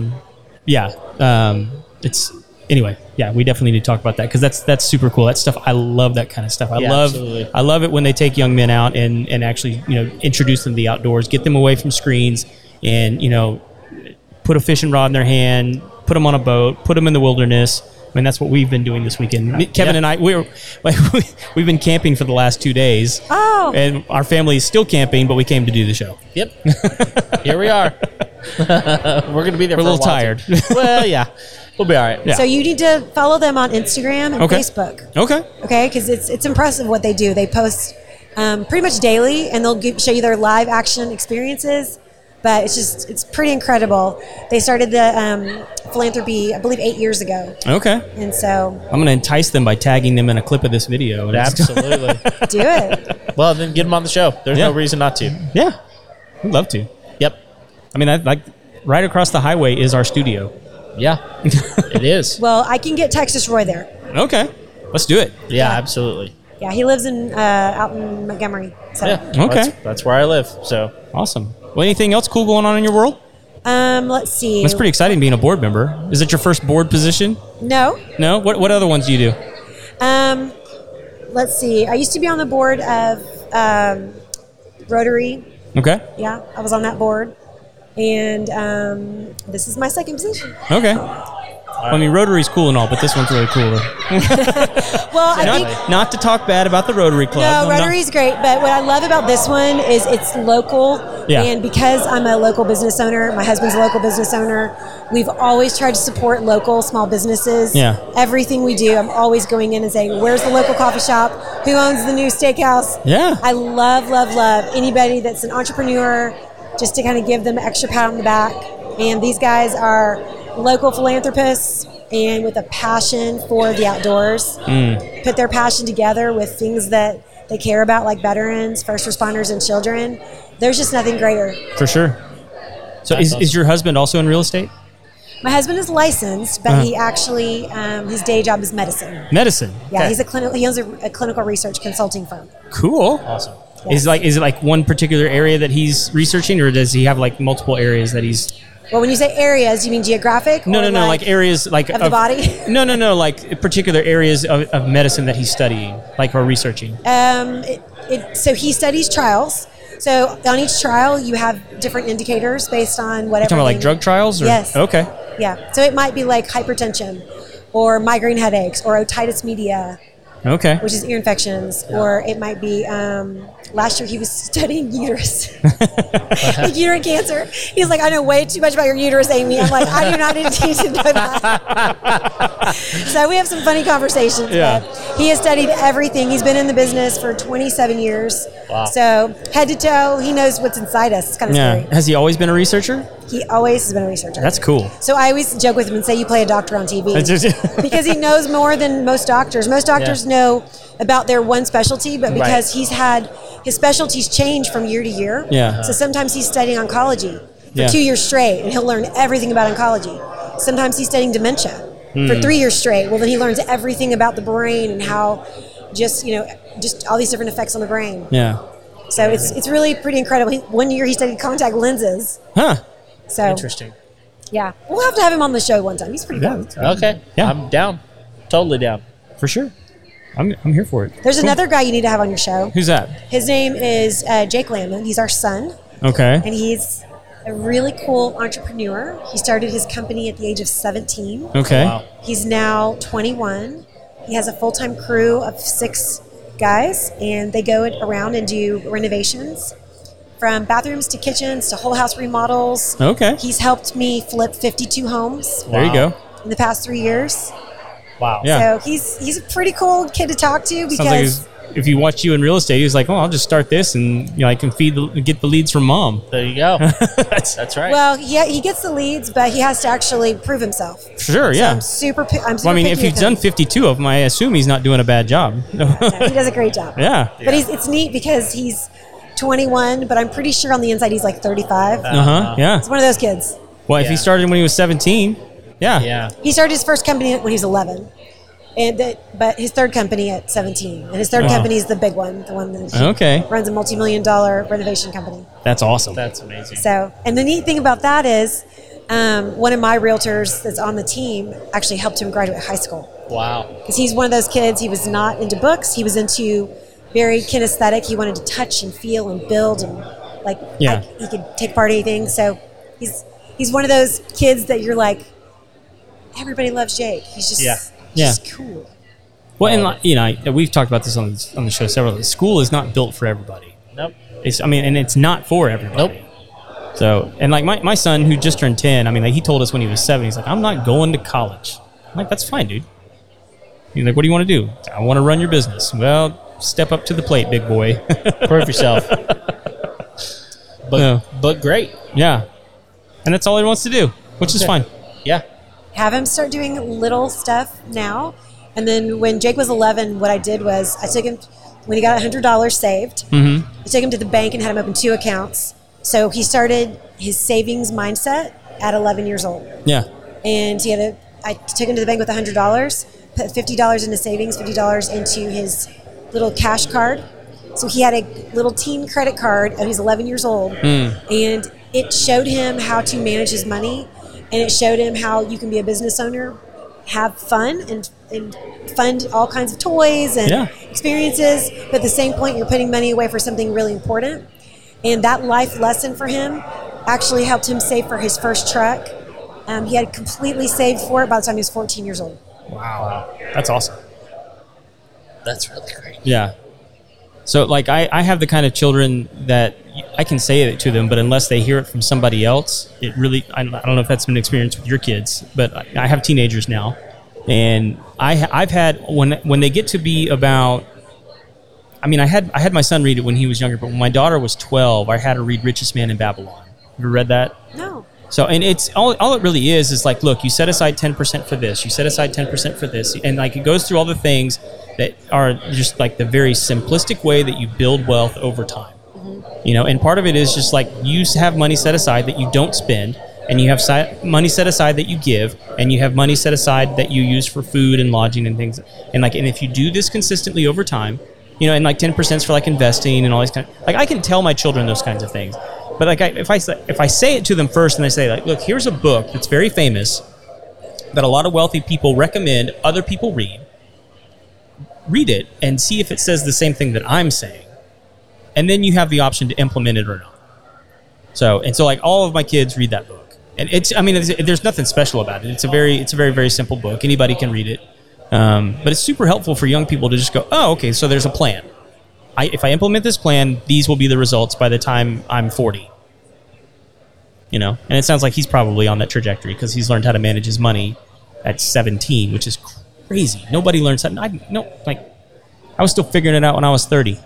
Anyway, we definitely need to talk about that because that's super cool. That stuff, I love that kind of stuff. Absolutely. I love it when they take young men out and actually, introduce them to the outdoors, get them away from screens, and put a fishing rod in their hand, put them on a boat, put them in the wilderness. I mean, that's what we've been doing this weekend. Kevin and I, we've been camping for the last 2 days. Oh. And our family is still camping, but we came to do the show. Yep. Here we are. We're going to be there. We're for a little tired. Well, yeah. We'll be all right. Yeah. So you need to follow them on Instagram and Facebook. Okay. Okay, because it's impressive what they do. They post pretty much daily, and they'll show you their live action experiences. But it's pretty incredible. They started the philanthropy, I believe, 8 years ago. Okay. And so I'm going to entice them by tagging them in a clip of this video. Absolutely. do it. Well, then get them on the show. There's no reason not to. Yeah. We'd love to. Yep. I mean, right across the highway is our studio. Yeah. It is. Well, I can get Texas Roy there. Okay. Let's do it. Yeah, absolutely. Yeah, he lives out in Montgomery. So. Yeah. Okay. That's where I live. So Awesome. Well, anything else cool going on in your world? Let's see. That's pretty exciting being a board member. Is it your first board position? No. No? What other ones do you do? Let's see. I used to be on the board of Rotary. Okay. Yeah, I was on that board. And this is my second position. Okay. Well, I mean, Rotary's cool and all, but this one's really cool. Well, I think Not to talk bad about the Rotary Club. no, Rotary's great, but what I love about this one is it's local. Yeah. And because I'm a local business owner, my husband's a local business owner, we've always tried to support local small businesses. Yeah. Everything we do, I'm always going in and saying, where's the local coffee shop? Who owns the new steakhouse? Yeah. I love anybody that's an entrepreneur, just to kind of give them an extra pat on the back. And these guys are local philanthropists and with a passion for the outdoors. Put their passion together with things that they care about, like veterans, first responders, and children. There's just nothing greater. For sure. So is your husband also in real estate? My husband is licensed, but he actually, his day job is medicine. Medicine. Yeah, Okay. he owns a clinical research consulting firm. Cool. awesome. Is it like one particular area that he's researching, or does he have like multiple areas that he's? Well, when you say areas, you mean geographic? No, or like areas like of the body? No, like particular areas of medicine that he's studying, like or researching. So he studies trials. So on each trial, you have different indicators based on whatever. You're talking about like drug trials? Or? Yes. Okay. Yeah. So it might be like hypertension, or migraine headaches, or otitis media, Okay. which is ear infections, or it might be. Last year he was studying uterus, like uterine cancer. He's like, I know way too much about your uterus, Amy. I'm like, I do not need to know that. So we have some funny conversations. Yeah. But he has studied everything. He's been in the business for 27 years. Wow. So head to toe, he knows what's inside us. It's kind of Yeah. scary. Has he always been a researcher? He always has been a researcher. That's cool. So I always joke with him and say, you play a doctor on TV. Because he knows more than most doctors. Most doctors know about their one specialty, but because he's had his specialties change from year to year. Yeah. So sometimes he's studying oncology for Yeah. 2 years straight, and he'll learn everything about oncology. Sometimes he's studying dementia for 3 years straight. Well, then he learns everything about the brain and how just all these different effects on the brain. Yeah. So it's really pretty incredible. One year he studied contact lenses. Huh. So Interesting. yeah, we'll have to have him on the show one time. He's pretty fun. Okay. Yeah. I'm down. Totally down. For sure. I'm here for it. There's Cool. another guy you need to have on your show. Who's that? His name is Jake Landman. He's our son, Okay. and he's a really cool entrepreneur. He started his company at the age of 17. Okay. Wow. He's now 21. He has a full-time crew of 6 guys, and they go around and do renovations from bathrooms to kitchens to whole house remodels. Okay. He's helped me flip 52 homes There you go. in the past 3 years. Wow. Yeah. So he's a pretty cool kid to talk to because Sounds like he's if you watch you in real estate, he's like, oh, I'll just start this, and I can get the leads from mom. There you go. That's right. Well, he gets the leads, but he has to actually prove himself. Sure, yeah. I'm super well, I mean, if he's done 52 of them, I assume he's not doing a bad job. No, he does a great job. Yeah. But it's neat because he's 21, but I'm pretty sure on the inside he's like 35. Yeah. He's one of those kids. Well, if he started when he was 17, yeah. He started his first company when he was 11. But his third company at 17. And his third company is the big one, the one that runs a multi-million-dollar renovation company. That's awesome. That's amazing. So, and the neat thing about that is one of my realtors that's on the team actually helped him graduate high school. Wow. Because he's one of those kids, he was not into books. He was into very kinesthetic. He wanted to touch and feel and build and he could take part in anything. So he's one of those kids that you're like, everybody loves Jake. He's just cool. Well, and we've talked about this on the show several times. School is not built for everybody. Nope. And it's not for everybody. Nope. So, and like my son who just turned 10, I mean, like he told us when he was 7, he's like, I'm not going to college. I'm like, that's fine, dude. He's like, what do you want to do? I want to run your business. Well, step up to the plate, big boy. Prove yourself. But great. Yeah. And that's all he wants to do, which is fine. Yeah. Have him start doing little stuff now. And then when Jake was 11, what I did was I took him, when he got $100 saved, I took him to the bank and had him open 2 accounts. So he started his savings mindset at 11 years old. Yeah. And I took him to the bank with $100, put $50 into savings, $50 into his little cash card. So he had a little teen credit card, and he's 11 years old. And it showed him how to manage his money, and it showed him how you can be a business owner, have fun, and fund all kinds of toys and experiences. But at the same point, you're putting money away for something really important. And that life lesson for him actually helped him save for his first truck. He had completely saved for it by the time he was 14 years old. Wow. That's awesome. That's really great. Yeah. So, like, I have the kind of children that I can say it to them, but unless they hear it from somebody else, it really, I don't know if that's been an experience with your kids, but I have teenagers now. And I've had, when they get to be about, I mean, I had my son read it when he was younger, but when my daughter was 12, I had her read Richest Man in Babylon. Have you read that? No. So, and it's all it really is like, look, you set aside 10% for this, you set aside 10% for this, and like it goes through all the things that are just like the very simplistic way that you build wealth over time. And part of it is just like you have money set aside that you don't spend, and you have money set aside that you give, and you have money set aside that you use for food and lodging and things. And if you do this consistently over time, and like 10% is for like investing and all these kind of, like I can tell my children those kinds of things. But like if I say it to them first and I say like, look, here's a book that's very famous that a lot of wealthy people recommend other people read it and see if it says the same thing that I'm saying. And then you have the option to implement it or not. So like all of my kids read that book. And there's nothing special about it. It's a very, very simple book. Anybody can read it. But it's super helpful for young people to just go, oh, okay, so there's a plan. If I implement this plan, these will be the results by the time I'm 40. And it sounds like he's probably on that trajectory because he's learned how to manage his money at 17, which is crazy. Nobody learns that. I was still figuring it out when I was 30.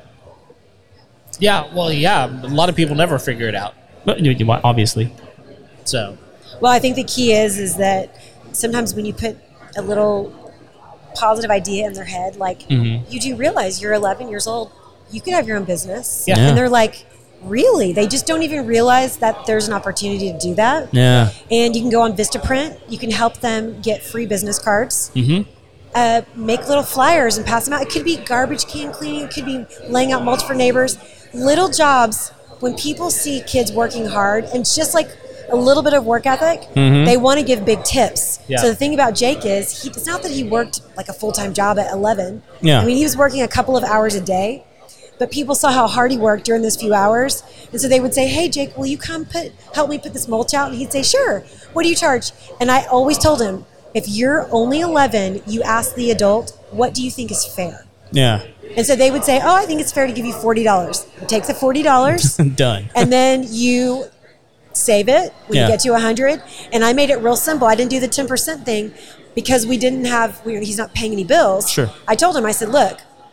Yeah, well, yeah. A lot of people never figure it out. But obviously. So. Well, I think the key is that sometimes when you put a little positive idea in their head, like you do realize you're 11 years old, you could have your own business. Yeah. And they're like, really? They just don't even realize that there's an opportunity to do that. Yeah. And you can go on Vistaprint. You can help them get free business cards. Make little flyers and pass them out. It could be garbage can cleaning. It could be laying out mulch for neighbors. Little jobs. When people see kids working hard, and it's just like a little bit of work ethic, they want to give big tips. Yeah. So the thing about Jake is, it's not that he worked like a full-time job at 11. Yeah. I mean, he was working a couple of hours a day. But people saw how hard he worked during those few hours. And so they would say, hey, Jake, will you come help me put this mulch out? And he'd say, sure. What do you charge? And I always told him, if you're only 11, you ask the adult, what do you think is fair? Yeah. And so they would say, oh, I think it's fair to give you $40. You take the $40. Done. And then you save it when you get to 100. And I made it real simple. I didn't do the 10% thing because he's not paying any bills. Sure. I told him, I said, look,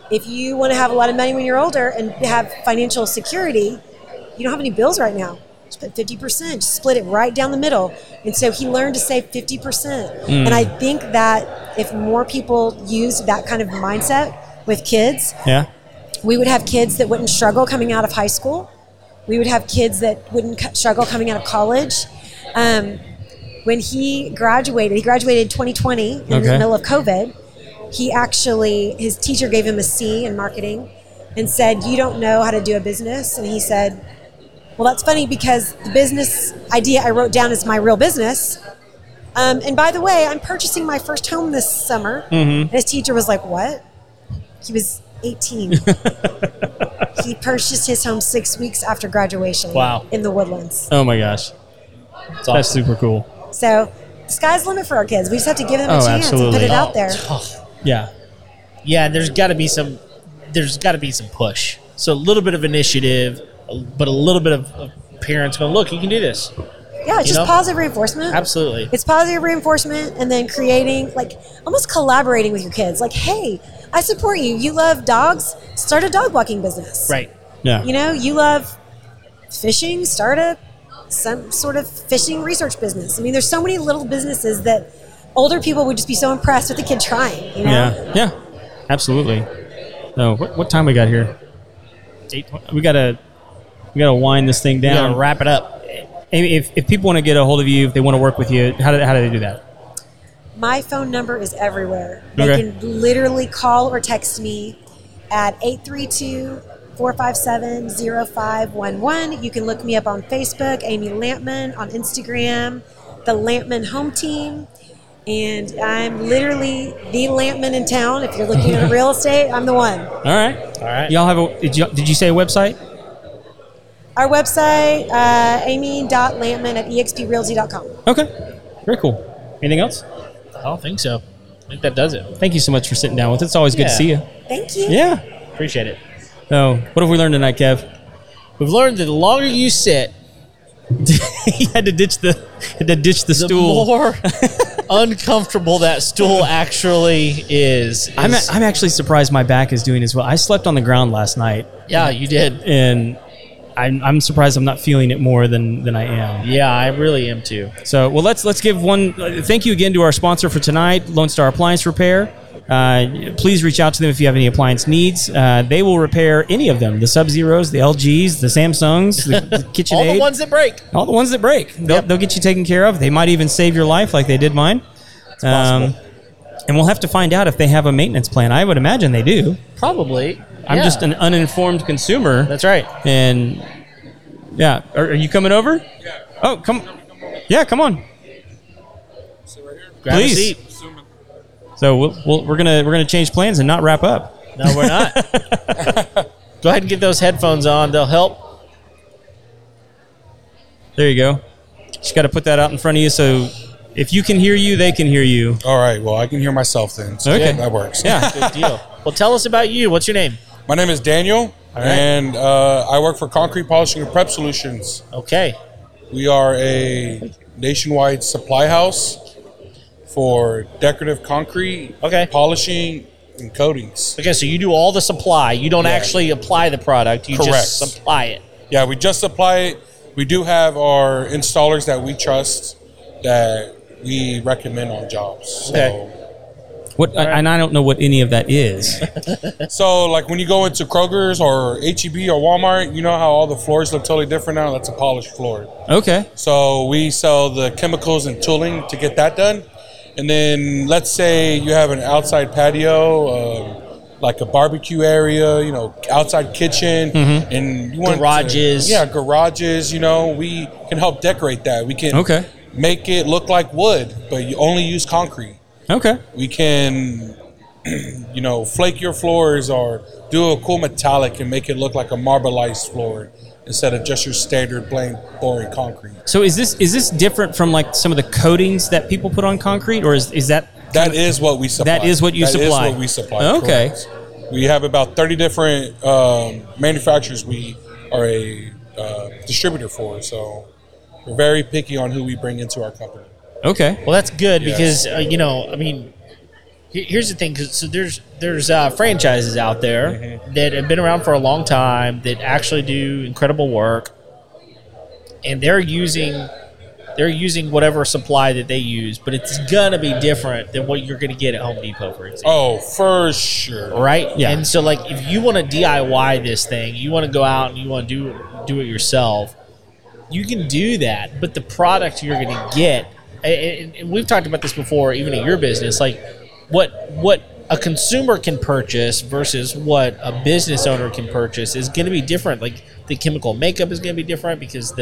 if you want to have a lot of money when you're older and have financial security, you don't have any bills right now. Just put 50%, just split it right down the middle. And so he learned to save 50%. And I think that if more people used that kind of mindset with kids, we would have kids that wouldn't struggle coming out of high school. We would have kids that wouldn't struggle coming out of college. When he graduated in 2020 in the middle of COVID. His teacher gave him a C in marketing and said, "You don't know how to do a business." And he said, "Well, that's funny because the business idea I wrote down is my real business. And by the way, I'm purchasing my first home this summer." And his teacher was like, "What?" He was 18. He purchased his home 6 weeks after graduation. Wow. In the Woodlands. Oh my gosh. That's super cool. So the sky's the limit for our kids. We just have to give them a chance and put it out there. Yeah, there's got to be some push. So a little bit of initiative, but a little bit of parents going, "Look, you can do this." Yeah, it's just positive reinforcement. Absolutely. It's positive reinforcement, and then creating, like, almost collaborating with your kids. Like, hey, I support you. You love dogs? Start a dog walking business. Right. Yeah. You know, you love fishing? Start some sort of fishing research business. I mean, there's so many little businesses that older people would just be so impressed with the kid trying, you know? Yeah, absolutely. So what time we got here? 8:20. We gotta wind this thing down. We gotta wrap it up. Amy, if people want to get a hold of you, if they want to work with you, how do they do that? My phone number is everywhere. They can literally call or text me at 832-457-0511. You can look me up on Facebook, Amy Lampman, on Instagram, the Lampman Home Team. And I'm literally the Lampman in town. If you're looking at real estate, I'm the one. All right. Y'all have did you say a website? Our website, amy.lampman@exprealty.com. Okay. Very cool. Anything else? I don't think so. I think that does it. Thank you so much for sitting down with us. It's always good to see you. Thank you. Yeah. Appreciate it. So, what have we learned tonight, Kev? We've learned that the longer you sit, he had to ditch the stool. The more uncomfortable that stool actually is. I'm actually surprised my back is doing as well. I slept on the ground last night. Yeah, you did. And I'm surprised I'm not feeling it more than I am. Yeah, I really am too. So, well, let's give one thank you again to our sponsor for tonight, Lone Star Appliance Repair. Please reach out to them if you have any appliance needs. They will repair any of them: the Sub-Zeros, the LGs, the Samsungs, the KitchenAid. All the ones that break. All the ones that break. They'll get you taken care of. They might even save your life, like they did mine. It's possible. And we'll have to find out if they have a maintenance plan. I would imagine they do. Probably. I'm just an uninformed consumer. That's right. And yeah, are you coming over? Yeah. Oh, come. Yeah, come on. Sit right here. Grab Please. a seat. Assuming. So we're gonna change plans and not wrap up. No, we're not. Go ahead and get those headphones on. They'll help. There you go. Just got to put that out in front of you so if you can hear you, they can hear you. All right. Well, I can hear myself then. So Okay. that works. Yeah. Good deal. Well, tell us about you. What's your name? My name is Daniel, and I work for Concrete Polishing and Prep Solutions. Okay. We are a nationwide supply house for decorative concrete, polishing, and coatings. Okay, so you do all the supply. You don't actually apply the product. You just supply it. Yeah, we just supply it. We do have our installers that we trust that we recommend on jobs. So, Okay. What? And I don't know what any of that is. So, like when you go into Kroger's or H-E-B or Walmart, you know how all the floors look totally different now? That's a polished floor. Okay. So we sell the chemicals and tooling to get that done. And then let's say you have an outside patio, like a barbecue area, you know, outside kitchen, and you want garages. Garages. You know, we can help decorate that. We can make it look like wood, but you only use concrete. Okay. We can, you know, flake your floors or do a cool metallic and make it look like a marbleized floor instead of just your standard plain boring concrete. So is this different from like some of the coatings that people put on concrete, or is that? That is what we supply. That is what you supply. That is what we supply. Okay. Correct. We have about 30 different manufacturers we are a distributor for, so we're very picky on who we bring into our company. Okay. Well, that's good Yes. because, you know, I mean, here's the thing. So there's franchises out there that have been around for a long time that actually do incredible work, and they're using whatever supply that they use, but it's gonna be different than what you're gonna get at Home Depot, for example. Oh, for sure. Right? Yeah. And so, like, if you want to DIY this thing, you want to go out and you want to do it yourself, you can do that. But the product you're going to get, and we've talked about this before, even in your business, like what a consumer can purchase versus what a business owner can purchase is going to be different. Like, the chemical makeup is going to be different because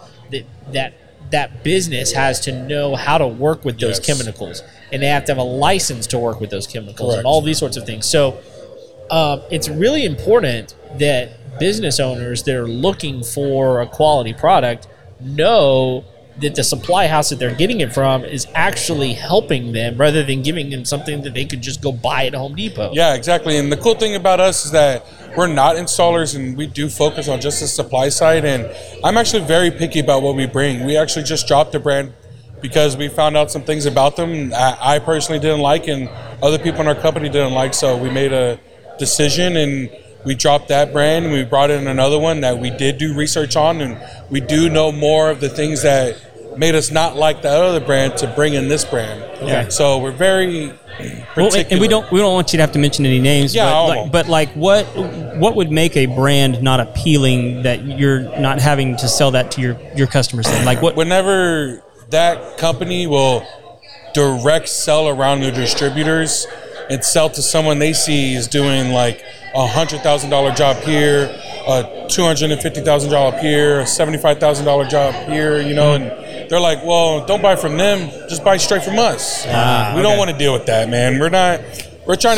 that business has to know how to work with those chemicals, and they have to have a license to work with those chemicals. Correct. And all these sorts of things. So it's really important that business owners that are looking for a quality product know that the supply house that they're getting it from is actually helping them rather than giving them something that they could just go buy at Home Depot. Yeah, exactly. And the cool thing about us is that we're not installers, and we do focus on just the supply side. And I'm actually very picky about what we bring. We actually just dropped a brand because we found out some things about them I personally didn't like and other people in our company didn't like. So we made a decision and we dropped that brand and we brought in another one that we did do research on, and we do know more of the things that made us not like that other brand to bring in this brand. Okay. So we're very particular. And we don't want you to have to mention any names. Yeah, but what would make a brand not appealing that you're not having to sell that to your customers then? Like what? Whenever that company will direct sell around their distributors and sell to someone they see is doing like $100,000 job here, a $250,000 job here, a $75,000 job here, you know, and they're like, well, don't buy from them, just buy straight from us. We don't want to deal with that, man. We're trying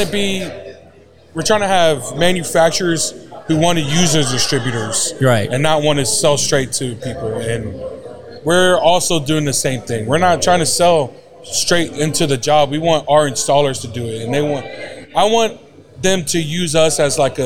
to have manufacturers who want to use as distributors, right, and not want to sell straight to people. And we're also doing the same thing. We're not trying to sell straight into the job. We want our installers to do it, and I want them to use us as like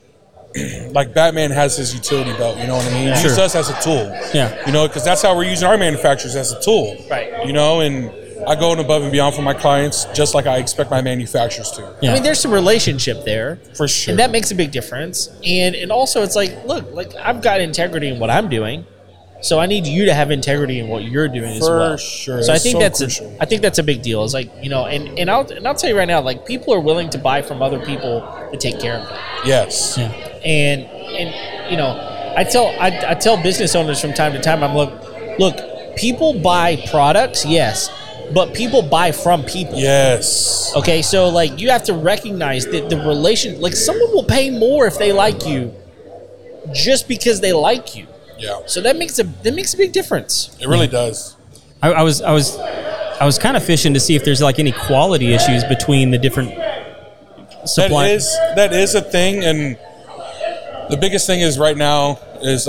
Batman has his utility belt, you know what I mean? Use us as a tool. Yeah. You know, because that's how we're using our manufacturers, as a tool. Right. You know, and I go above and beyond for my clients just like I expect my manufacturers to. Yeah. I mean, there's some relationship there. For sure. And that makes a big difference. And also it's like, look, like I've got integrity in what I'm doing. So I need you to have integrity in what you're doing as well. For sure. So I think I think that's a big deal. It's like, you know, and I'll tell you right now, like, people are willing to buy from other people to take care of them. Yes. Yeah. And you know, I tell business owners from time to time, I'm look, people buy products, yes, but people buy from people. Yes. Okay, so like you have to recognize that the relation, like someone will pay more if they like you, just because they like you. Yeah. So that makes a big difference. It really does. I was kind of fishing to see if there's like any quality issues between the different supply. That is a thing, and the biggest thing is right now is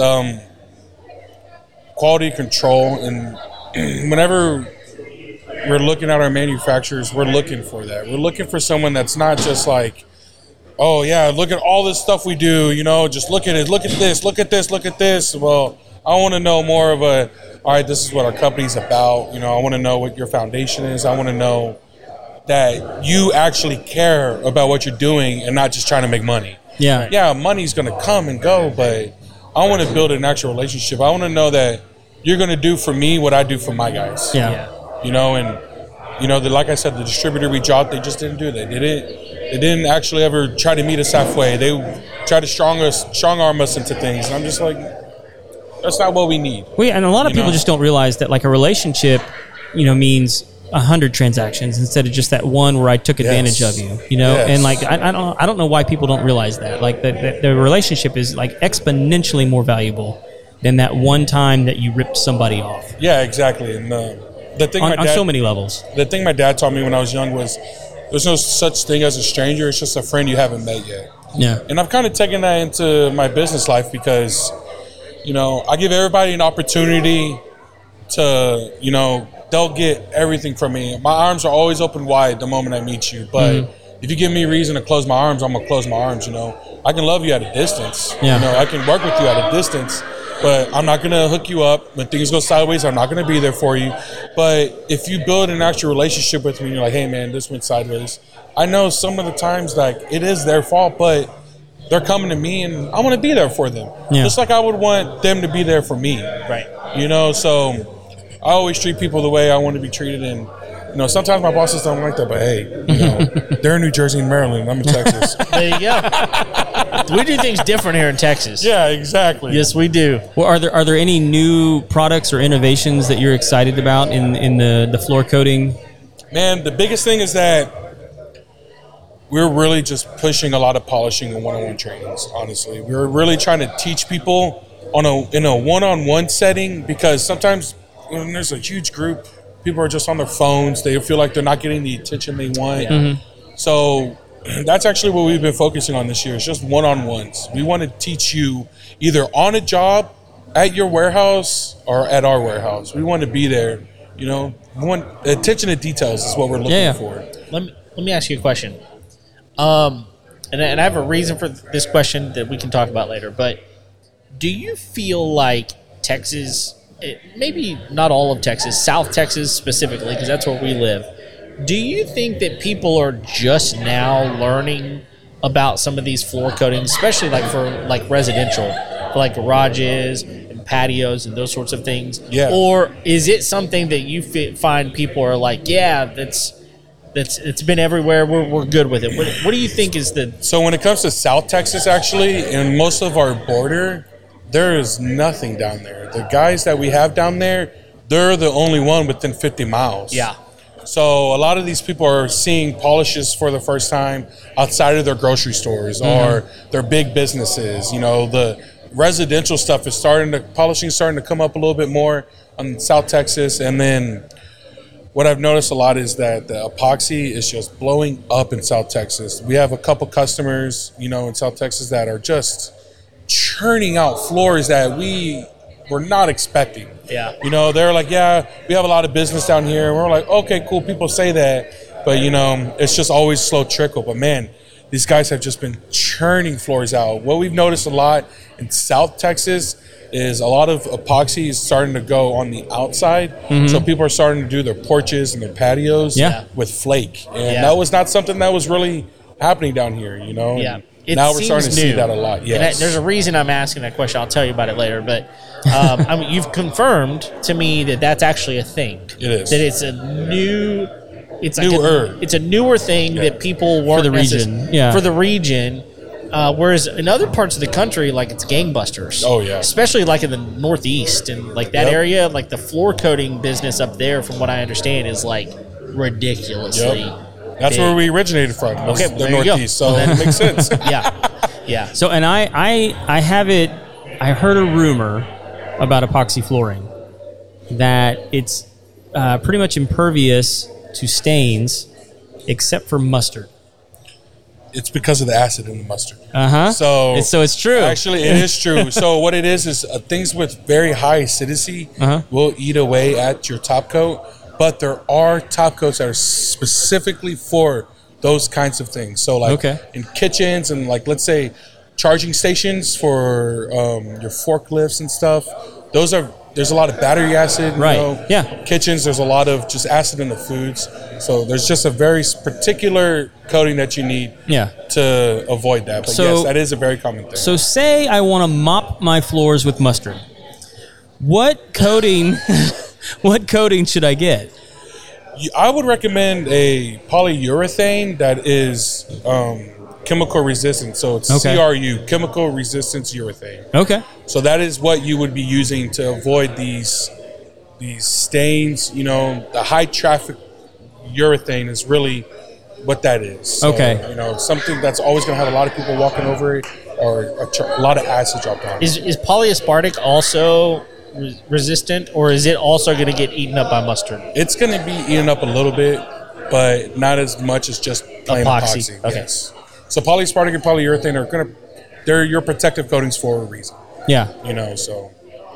quality control. And whenever we're looking at our manufacturers, we're looking for that. We're looking for someone that's not just like, oh yeah, look at all this stuff we do, you know, just look at it, look at this, look at this, look at this. Well, I want to know more of all right, this is what our company's about. You know, I want to know what your foundation is. I want to know that you actually care about what you're doing and not just trying to make money. Yeah. Yeah, money's going to come and go, but I want to build an actual relationship. I want to know that you're going to do for me what I do for my guys. Yeah. You know, and, you know, like I said, the distributor we dropped, they just didn't do that. They didn't actually ever try to meet us halfway. They tried to strong arm us into things. And I'm just like, that's not what we need. Well, yeah, and a lot of people just don't realize that like a relationship, you know, means 100 transactions instead of just that one where I took advantage of you, you know? Yes. And like, I don't know why people don't realize that. Like the relationship is like exponentially more valuable than that one time that you ripped somebody off. Yeah, exactly. And the thing on so many levels. The thing my dad taught me when I was young was there's no such thing as a stranger. It's just a friend you haven't met yet. Yeah. And I've kind of taken that into my business life because, you know, I give everybody an opportunity to, you know, they'll get everything from me. My arms are always open wide the moment I meet you. But if you give me a reason to close my arms, I'm going to close my arms, you know. I can love you at a distance. Yeah. You know, I can work with you at a distance. but I'm not going to hook you up. When things go sideways, I'm not going to be there for you. But if you build an actual relationship with me, you're like, hey, man, this went sideways. I know some of the times, like, it is their fault, but they're coming to me, and I want to be there for them. Yeah. Just like I would want them to be there for me. Right. You know, so I always treat people the way I want to be treated, and you know, sometimes my bosses don't like that, but hey, you know, they're in New Jersey and Maryland. I'm in Texas. There you go. We do things different here in Texas. Yeah, exactly. Yes, we do. Well, are there any new products or innovations that you're excited about in the floor coating? Man, the biggest thing is that we're really just pushing a lot of polishing and one-on-one trainings, honestly. We're really trying to teach people in a one-on-one setting, because sometimes when there's a huge group, people are just on their phones. They feel like they're not getting the attention they want. Yeah. Mm-hmm. So that's actually what we've been focusing on this year. It's just one-on-ones. We want to teach you either on a job, at your warehouse, or at our warehouse. We want to be there. You know, we want attention to details is what we're looking for. Let me ask you a question. And I have a reason for this question that we can talk about later. But do you feel like Texas, maybe not all of Texas, South Texas specifically, because that's where we live, do you think that people are just now learning about some of these floor coatings, especially like for like residential, for like garages and patios and those sorts of things? Yeah. Or is it something that you find people are like, yeah, it's been everywhere, we're good with it? What do you think is the... So when it comes to South Texas, actually, and most of our border, there is nothing down there. The guys that we have down there, they're the only one within 50 miles. Yeah. So a lot of these people are seeing polishes for the first time outside of their grocery stores or their big businesses. You know, the residential stuff is polishing is starting to come up a little bit more on South Texas. And then what I've noticed a lot is that the epoxy is just blowing up in South Texas. We have a couple customers, you know, in South Texas that are just churning out floors that we were not expecting. Yeah. You know, they're like, yeah, we have a lot of business down here. And we're like, okay, cool. People say that. But, you know, it's just always slow trickle. But, man, these guys have just been churning floors out. What we've noticed a lot in South Texas is a lot of epoxy is starting to go on the outside. Mm-hmm. So people are starting to do their porches and their patios with flake. And that was not something that was really happening down here, you know? Yeah. Now we're starting to see that a lot. Yes. And there's a reason I'm asking that question. I'll tell you about it later. But I mean, you've confirmed to me that that's actually a thing. It is. That it's a new... It's newer. It's a newer thing that people weren't for the region. For the region. Whereas in other parts of the country, like, it's gangbusters. Oh, yeah. Especially like in the Northeast and like that area, like the floor coating business up there, from what I understand, is like ridiculously That's big. where we originated from. Okay, the Northeast. So it makes sense. Yeah. So, and I heard a rumor about epoxy flooring that it's pretty much impervious to stains except for mustard. It's because of the acid in the mustard. So it's true. Actually, it is true. So what it is things with very high acidity will eat away at your top coat. But there are top coats that are specifically for those kinds of things. So like in kitchens and like, let's say, charging stations for your forklifts and stuff. There's a lot of battery acid. Right. You know? Kitchens, there's a lot of just acid in the foods. So there's just a very particular coating that you need to avoid that. But yes, that is a very common thing. So say I want to mop my floors with mustard. What coating should I get? I would recommend a polyurethane that is chemical resistant. So it's CRU, chemical resistance urethane. Okay. So that is what you would be using to avoid these stains. You know, the high traffic urethane is really what that is. So, you know, something that's always going to have a lot of people walking over it, or a lot of acid dropped on it. Is polyaspartic also resistant, or is it also going to get eaten up by mustard? It's going to be eaten up a little bit, but not as much as just plain epoxy. Okay. Yes. So polyaspartic and polyurethane they're your protective coatings for a reason. Yeah. You know, so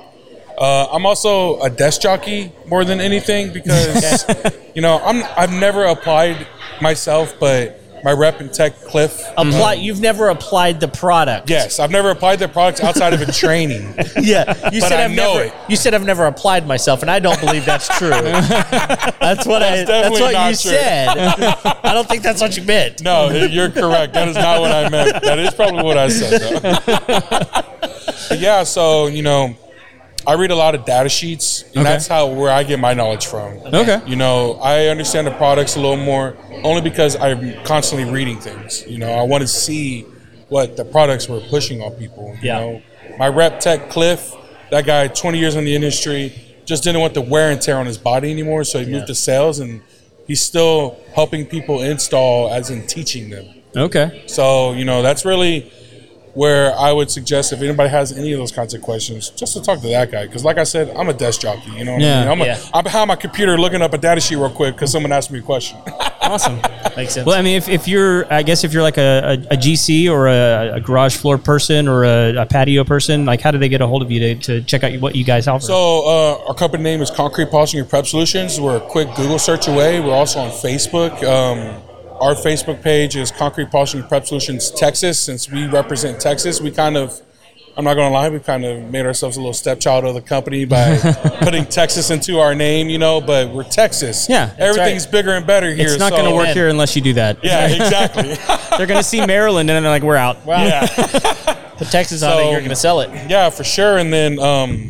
I'm also a desk jockey more than anything because you know, I've never applied myself, but my rep and tech, Cliff. You've never applied the product. Yes, I've never applied the products outside of a training. Yeah, you But said I know it. You said I've never applied myself, and I don't believe that's true. That's what definitely you not true. said. I don't think that's what you meant. No, you're correct. That is not what I meant. That is probably what I said, though. But yeah, so, you know, I read a lot of data sheets, and that's where I get my knowledge from. Okay. You know, I understand the products a little more only because I'm constantly reading things. You know, I want to see what the products were pushing on people. You know, my rep tech, Cliff, that guy, 20 years in the industry, just didn't want the wear and tear on his body anymore, so he moved to sales, and he's still helping people install, as in teaching them. Okay. So, you know, that's really where I would suggest if anybody has any of those kinds of questions, just to talk to that guy. Because like I said, I'm a desk jockey, you know what I mean? I'm behind my computer looking up a data sheet real quick because someone asked me a question. Awesome. Makes sense. Well, I mean, if you're like a GC or a garage floor person or a patio person, like how do they get a hold of you to check out what you guys offer? So our company name is Concrete Polishing and Prep Solutions. We're a quick Google search away. We're also on Facebook. Our Facebook page is Concrete Polishing and Prep Solutions Texas. Since we represent Texas, we kind of, I'm not going to lie, we kind of made ourselves a little stepchild of the company by putting Texas into our name, you know, but we're Texas. Yeah. Everything's bigger and better here. It's not going to work here unless you do that. Yeah, exactly. They're going to see Maryland and then they're like, we're out. Wow. Yeah. Put Texas on it, you're going to sell it. Yeah, for sure. And then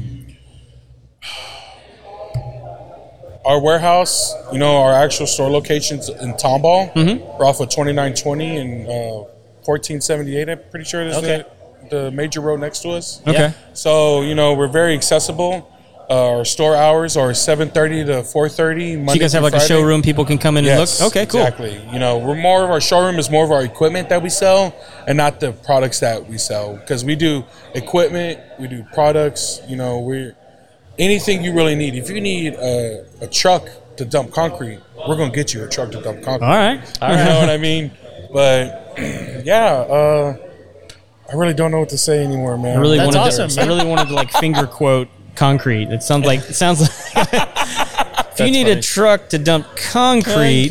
our warehouse, you know, our actual store locations in Tomball. We're off of 2920 and 1478, I'm pretty sure it is the major road next to us. Okay. So, you know, we're very accessible. Our store hours are 7:30 to 4:30. So you guys have like Friday. a showroom people can come in and look? Okay, cool. Exactly. You know, we're more of our showroom is more of our equipment that we sell and not the products that we sell. Because we do equipment, we do products, you know, we're anything you really need. If you need a truck to dump concrete, we're going to get you a truck to dump concrete. All right. You know what I mean? But, yeah, I really don't know what to say anymore, man. I really That's wanted awesome, to, man. I really wanted to like finger quote concrete. It sounds like if you need a truck to dump concrete.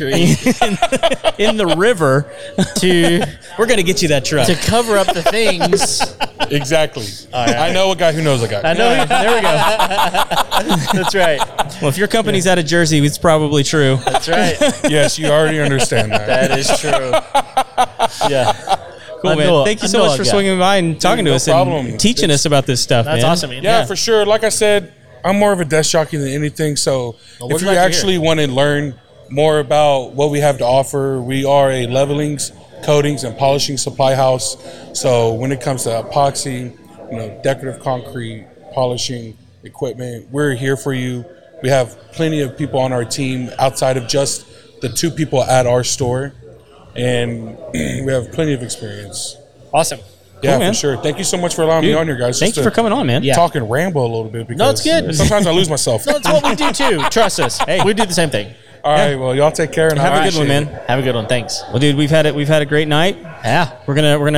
In the river, we're going to get you that truck. To cover up the things. Exactly. I know a guy who knows a guy. I know. There we go. That's right. Well, if your company's out of Jersey, it's probably true. That's right. Yes, you already understand that. That is true. Yeah. Cool, man. Thank you so much for swinging by and talking to us and teaching us about this stuff, That's man. awesome, man. Yeah, for sure. Like I said, I'm more of a desk jockey than anything. So if you actually want to learn more about what we have to offer, we are a levelings, coatings, and polishing supply house. So when it comes to epoxy, you know, decorative concrete, polishing equipment, we're here for you. We have plenty of people on our team outside of just the 2 people at our store, and we have plenty of experience. Awesome. Yeah, cool, for sure. Thank you so much for allowing me on here, guys. Thank you for coming on, man. Yeah. Talk and ramble a little bit because No, it's good. sometimes I lose myself. That's what we do too. Trust us. Hey, we do the same thing. All right, well, y'all take care and Have a good one, appreciate man. it. Have a good one. Thanks. Well, dude, we've had a great night. Yeah. We're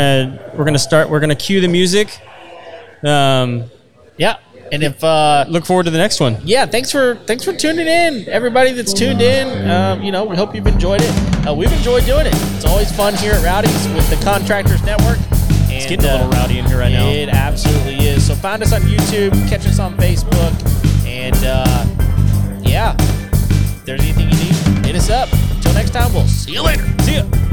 gonna cue the music. Yeah. And if Look forward to the next one. yeah, thanks for tuning in, everybody that's tuned in. You know, we hope you've enjoyed it. We've enjoyed doing it. It's always fun here at Rowdy's with the Contractors Network. And, It's getting a little rowdy in here right now. It absolutely is. So find us on YouTube, catch us on Facebook, and yeah, if there's anything you need, hit us up. Until next time, we'll see you later. See ya.